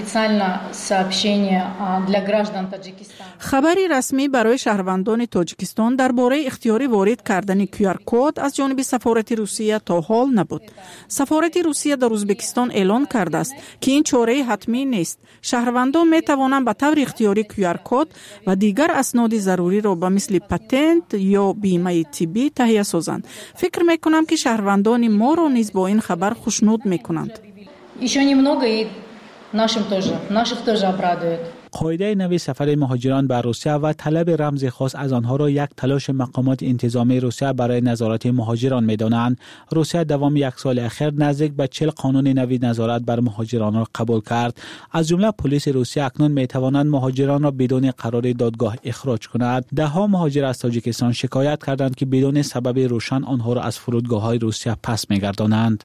خبری رسمی برای شهروندان تاجیکستان درباره اختیاری وارد کردن QR کد از جانب سفارت روسیه تا حال نبود. سفارت روسیه در ازبکستان اعلان کرده است که این چاره حتمی نیست. شهروندان می توانند به طور اختیاری QR کد و دیگر اسناد ضروری را به مثل پتنت یا بیمه طبی تهیه سازند. فکر می کنم که شهروندان ما را نیز با این خبر خوشنود می کنند. قاعده نوی سفر مهاجران به روسیه و طلب رمز خاص از آنها را یک تلاش مقامات انتظامی روسیه برای نظارت مهاجران می‌دانند. روسیه دوام یک سال اخیر نزدیک به 40 قانون نوی نظارت بر مهاجران را قبول کرد. از جمله پلیس روسیه اکنون می‌توانند مهاجران را بدون قرار دادگاه اخراج کند. ده‌ها مهاجر از تاجیکستان شکایت کردند که بدون سبب روشن آنها را از فرودگاه‌های روسیه پس می‌گردانند.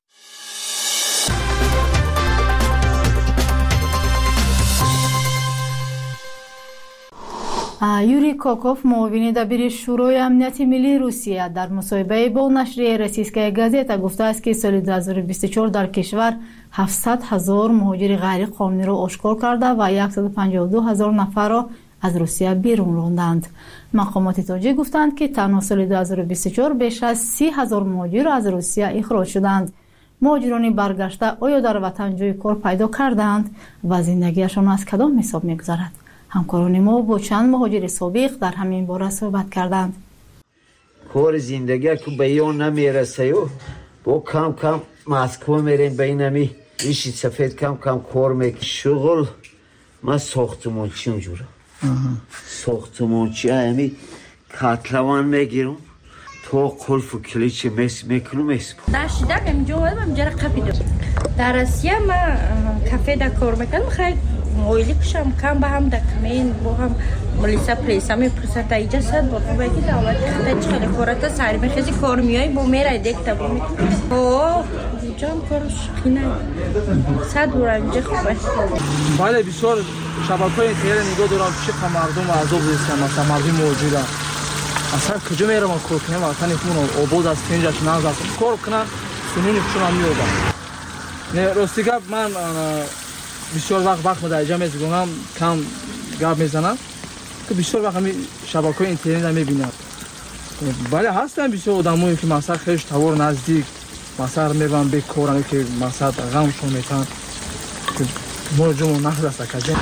یوری کوکوف معاون دبیر شورای امنیت ملی روسیه در مصاحبه با نشریه روسیسکایا گازета گفته است که سال 2024 در کشور 700,000 مهاجر غیر قانونی را آشکار کرده و 152,000 نفر را از روسیه بیرون راندند. مقامات تاجیک گفتند که تنها سال 2024 بیش از 30,000 مهاجر از روسیه اخراج شدند. مهاجران برگشته آیا در وطن جای کار پیدا کردند و زندگیشان از کدام حساب می‌گذرد؟ همکاران ما با چند مهاجر سابق در همین باره صحبت کردند. کار زندگی تو به یان نمیرسه و با کم کم مسکو میریم بینمی ریشی سفید کم کم کار میکنم. شغل من ساختمانچی اونجورم. ساختمانچی همی کتلوان میگیرم تو قلف و کلیچ میکنم داشتم اینجا را قپیدم. در آسیا من کافه دا کار میکنم. خیلی اویلی کشم کم با هم دکمین با هم ملیسا پلیسا میپرسد ایجا صد با تو باید دعوت خیلی چخیلی خورتا سری میخیزی کار میایی با میره دیکتا با میکنم. اوه اینجا هم کارش خینه صد بورا اینجا خوبه. بله بسیار شبکه‌های اینترنت نگاه دارم چه مردم عذاب زیستن مثلا مردم موجوده اصلا کجا میرم کار کنم وطن خون آباد از پنجش نازد کار کنم سنین خشون هم میادم. نه راستی گپ من بسیار وقت در اینجا میزگونم کم گپ میزنم که بسیار وقت همی شبکه‌های اینترنت هم میبینم. بله هستن بسیار آدمایی که مثلا خیلی توار نزدیک مثلا میبرن به کارن که مثلا غمشون میتن که ما جمع نخلصه کجا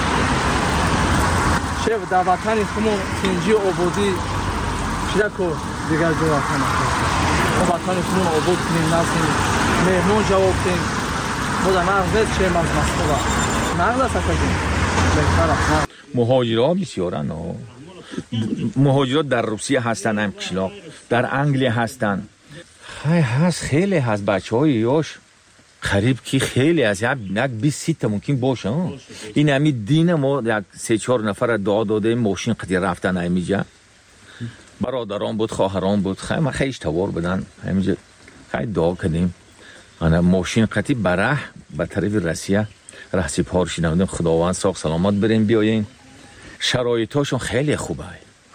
چه در وطن خمون تنجی آبادی شده که دیگر جو وطن ما وطن خمون آباد کنیم نسیم مهمون جواب کنیم ما در نغزت چه مزمسته نخلصه کجا مهاجرها بسیارن. مهاجرات در روسیه هستن هم کشلاق در انگلیه هستن خیلی هست بچه های یاش قریب که خیلی از یک 20 تا ممکن باشه. این همی دین ما یک 3-4 نفر دعا داده ماشین قطعی رفتن همیجا برادران بود خواهران بود خیلی توار بدن همیجا خیلی دعا کردیم ماشین قطعی بره به طرف روسیه رهسی پارشی نمودیم خداوند ساق سلامت بریم بیایین. شرایطاشون خیلی خوبه.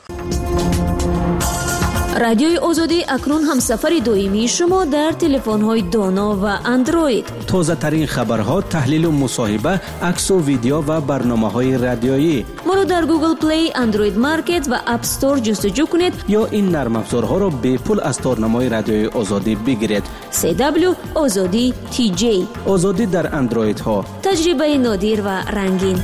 رادیوی آزادی اکنون هم سفر دائمی شما در تلفن‌های دانا و اندروید. تازه ترین خبرها، تحلیل و مصاحبه، عکس و ویدیو و برنامه‌های رادیویی. ما رو در گوگل پلی، اندروید مارکت و اپ استور جستجو کنید یا این نرم افزارها را به پول از تارنمای رادیوی آزادی بگیرید. CW آزادی TJ آزادی در اندروید ها. تجربه نادر و رنگین.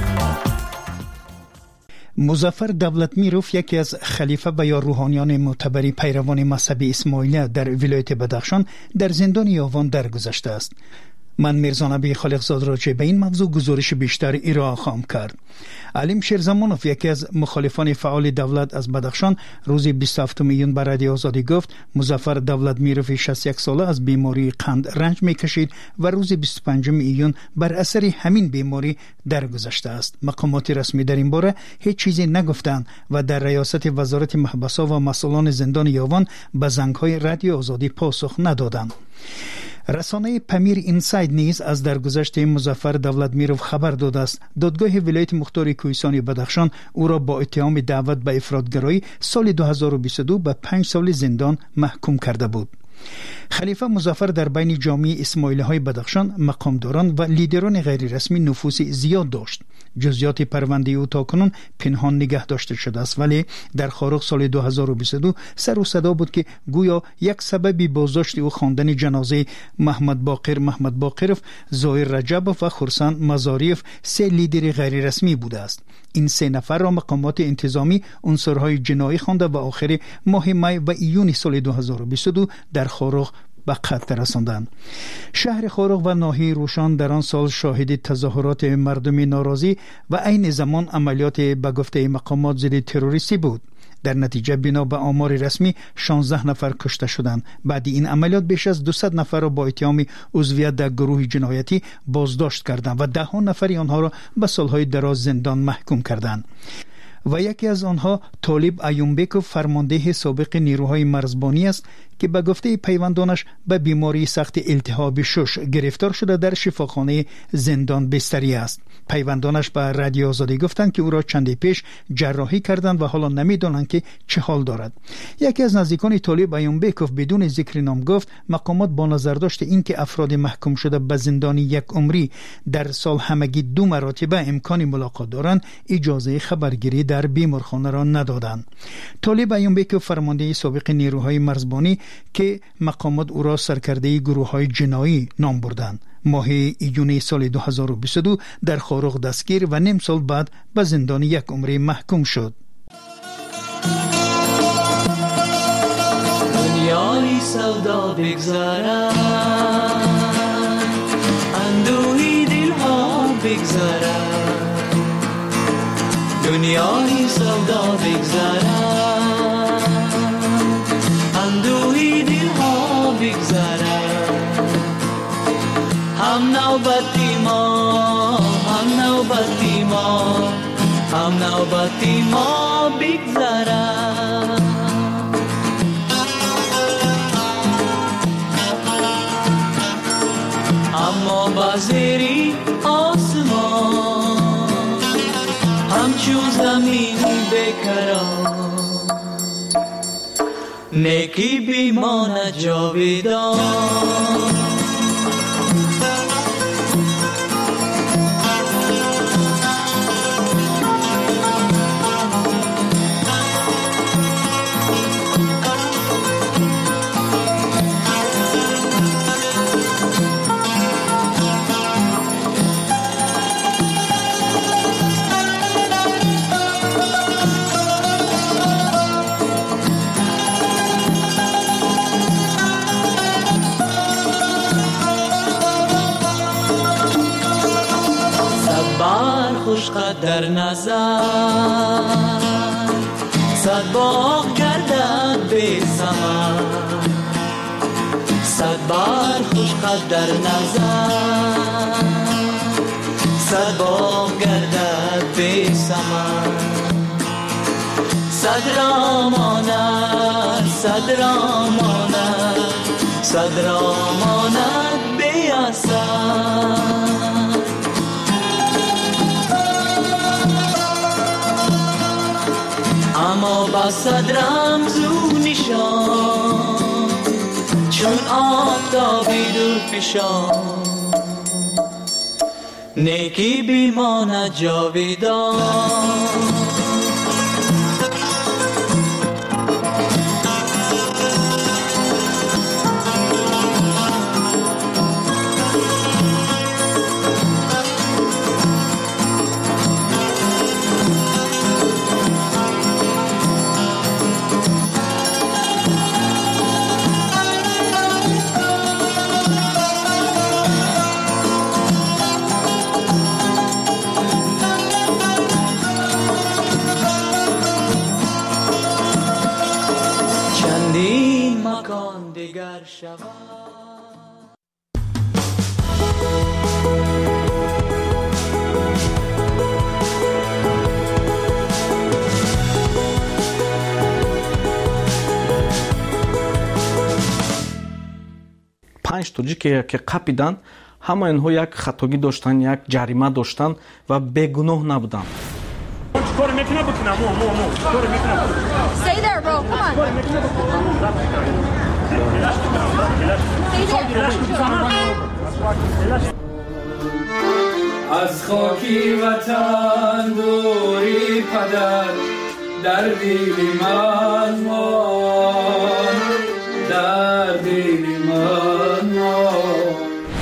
مظفر دولتمیروف یکی از خلیفه و یا روحانیان معتبر پیروان مذهب اسماعیلیه در ولایت بدخشان در زندان یاوان درگذشته است. من میرزا نبی خالقزاد راجع به این موضوع گزارش بیشتر ارائه خواهم کرد. علیم شیرزمانوف یکی از مخالفان فعال دولت از بدخشان روز 27 میلیون بر رادیو آزادی گفت مظفر دولتمیروف 61 ساله از بیماری قند رنج میکشید و روز 25 میلیون بر اثر همین بیماری درگذشته است. مقامات رسمی در این باره هیچ چیزی نگفتند و در ریاست وزارت محبس‌ها و مسئولان زندان یاوان به زنگ‌های رادیو آزادی پاسخ ندادند. رسانه پمیر اینساید نیز از درگذشت مظفر دولتمیروف خبر داده است. دادگاه ولایت مختار کوهستان بدخشان او را با اتهام دعوت به افراطگرایی سال 2022 به 5 سال زندان محکوم کرده بود. خلیفه مظفر در بین جامعه اسماعیلی‌های بدخشان، مقامداران و لیدران غیر رسمی نفوذ زیاد داشت. جزئیات پرونده او تاکنون پنهان نگه داشته شده است، ولی در خارق سال 2022 سر و صدا بود که گویا یک سبب بازداشت او خواندن جنازه محمد باقرف، ظاهر رجب و خرسان مزاریف، 3 لیدر غیر رسمی بوده است. این 3 نفر را مقامات انتظامی عنصرهای جنایی خوانده و آخر ماه می و ایون سال 2022 در خارق به قتل رساندند. شهر خارق و ناحیه روشان در آن سال شاهد تظاهرات مردم ناراضی و عین زمان عملیات به گفته مقامات ضد تروریستی بود. در نتیجه بنا به آمار رسمی 16 نفر کشته شدند. بعد این عملیات بیش از 200 نفر را با اتهام عضویت در گروه جنایتی بازداشت کردند و 10 نفر آنها را به سالهای دراز زندان محکوم کردند. و یکی از آنها طالب ایومبکوف فرمانده سابق نیروهای مرزبانی است که به گفته پیوندانش به بیماری سخت التهاب شش گرفتار شده در شفاخانه زندان بستری است. پیوندانش به رادیو آزادی گفتند که او را چندی پیش جراحی کردند و حالا نمیدانند که چه حال دارد. یکی از نزدیکان طالب ایومبکوف بدون ذکر نام گفت مقامات با نظر داشت اینکه افراد محکوم شده به زندان یک عمری در سال همگی 2 مرتبه امکان ملاقات دارند اجازه خبرگیری در بیمارخانه را ندادند. طالب ایومبکوف فرمانده سابق نیروهای مرزبانی که مقامات او را سرکرده گروه‌های جنایی نام بردند. ماه ایون سال 2022 در خاروق دستگیر و نیم سال بعد به زندان یک عمری محکوم شد. دنیای سودا بگذارد، اندوهی دلها بگذارد، دنیای سودا بگذارد، اندوهی دلها بگذارد. هم نوبتی ما، هم نوبتی ما، هم نوبتی ما بگذارد. اما بازری آسمان همچون زمینی بکران، نیکی بیماند جاویدان. خوشقد در نظر، صد باغ گردد بی ثمر، صد بار خوشقد در نظر، صد باغ گردد بی ثمر. صد را ماند، صد را ماند، صد را ماند بی اثر. اما با صد رمزو نشان، چون آفتابی دور فشان، نیکی بیماند جاویدان. پنج توجی که قپیدن، همه اینها یک خطاگی داشتن، یک جریمه داشتن و بیگناه نبودن. کار میکنه بکنم کار میکنه. Stay there bro, come on. از خاکی وطن دوری پدر در دل من مان، در دل من مان.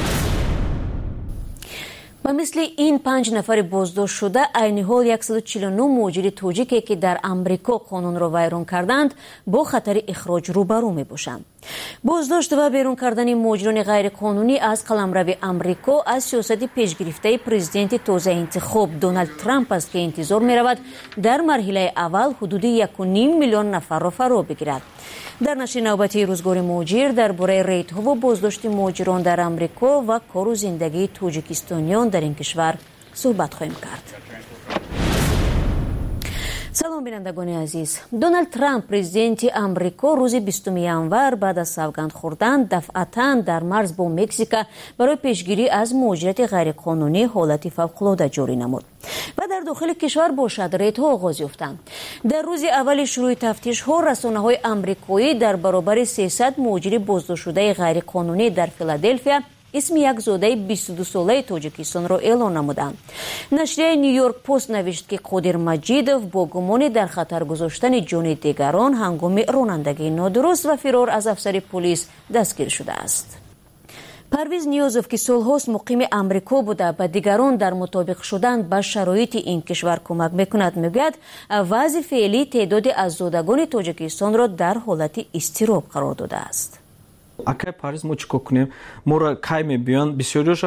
و مثل این 5 نفر بازداشت شده عین حال 149 مهاجر تاجیکی که در امریکا قانون را ویران کردند با خطر اخراج روبرو می باشند. بازداشت و بیرون کردن مهاجران غیر قانونی از قلمرو امریکا از سیاست پیشگرفته پرزیدنت تازه انتخاب دونالد ترامپ است که انتظار می رود در مرحله اول حدود 1.5 میلیون نفر را فرا بگیرد. در نشر نوبتی روزگار مهاجر درباره ریت‌ها و بازداشت مهاجران در امریکا و کار و زندگی تاجیکستانیان در این کشور صحبت خواهیم کرد. салом бинандагони азиз. Дональд Трамп президенти Амрико рӯзи 20 январ баъд аз савганд хӯрдан дафъатан дар марз бо Мексика барои пешгирӣ аз муҳоҷирати ғайриқонунӣ ҳолати фавқулода ҷорӣ намуд ва дар дохили кишвар бошад рейдҳо оғоз ёфтанд. Дар рӯзи аввали шурӯъи тафтишҳо расонаҳои амрикоӣ дар баробари 300 муҳоҷири боздоштшудаи ғайриқонунӣ дар Филаделфия исми як зодаи 22-солаи Тоҷикистонро эълон намуданд. Нашрияи Нью-Йорк Пост навишт, ки Қодир Маҷидов бо гумони дар хатар гузоштани ҷони дигарон ҳангоми ронандагии нодуруст ва фирор аз афсари полис дастгир шудааст. Парвиз Ниёзов, ки солҳост муқими Амрико буда ба дигарон дар мутобиқ шудан ба шароити ин кишвар кӯмак мекунад, мегӯяд вазъи феълӣ теъдоди аззодагони Тоҷикистонро дар ҳолати изтироб қарор додааст. Акай Париз мо чӣ кор кунем? Моро кай мебиён? Бисёриёш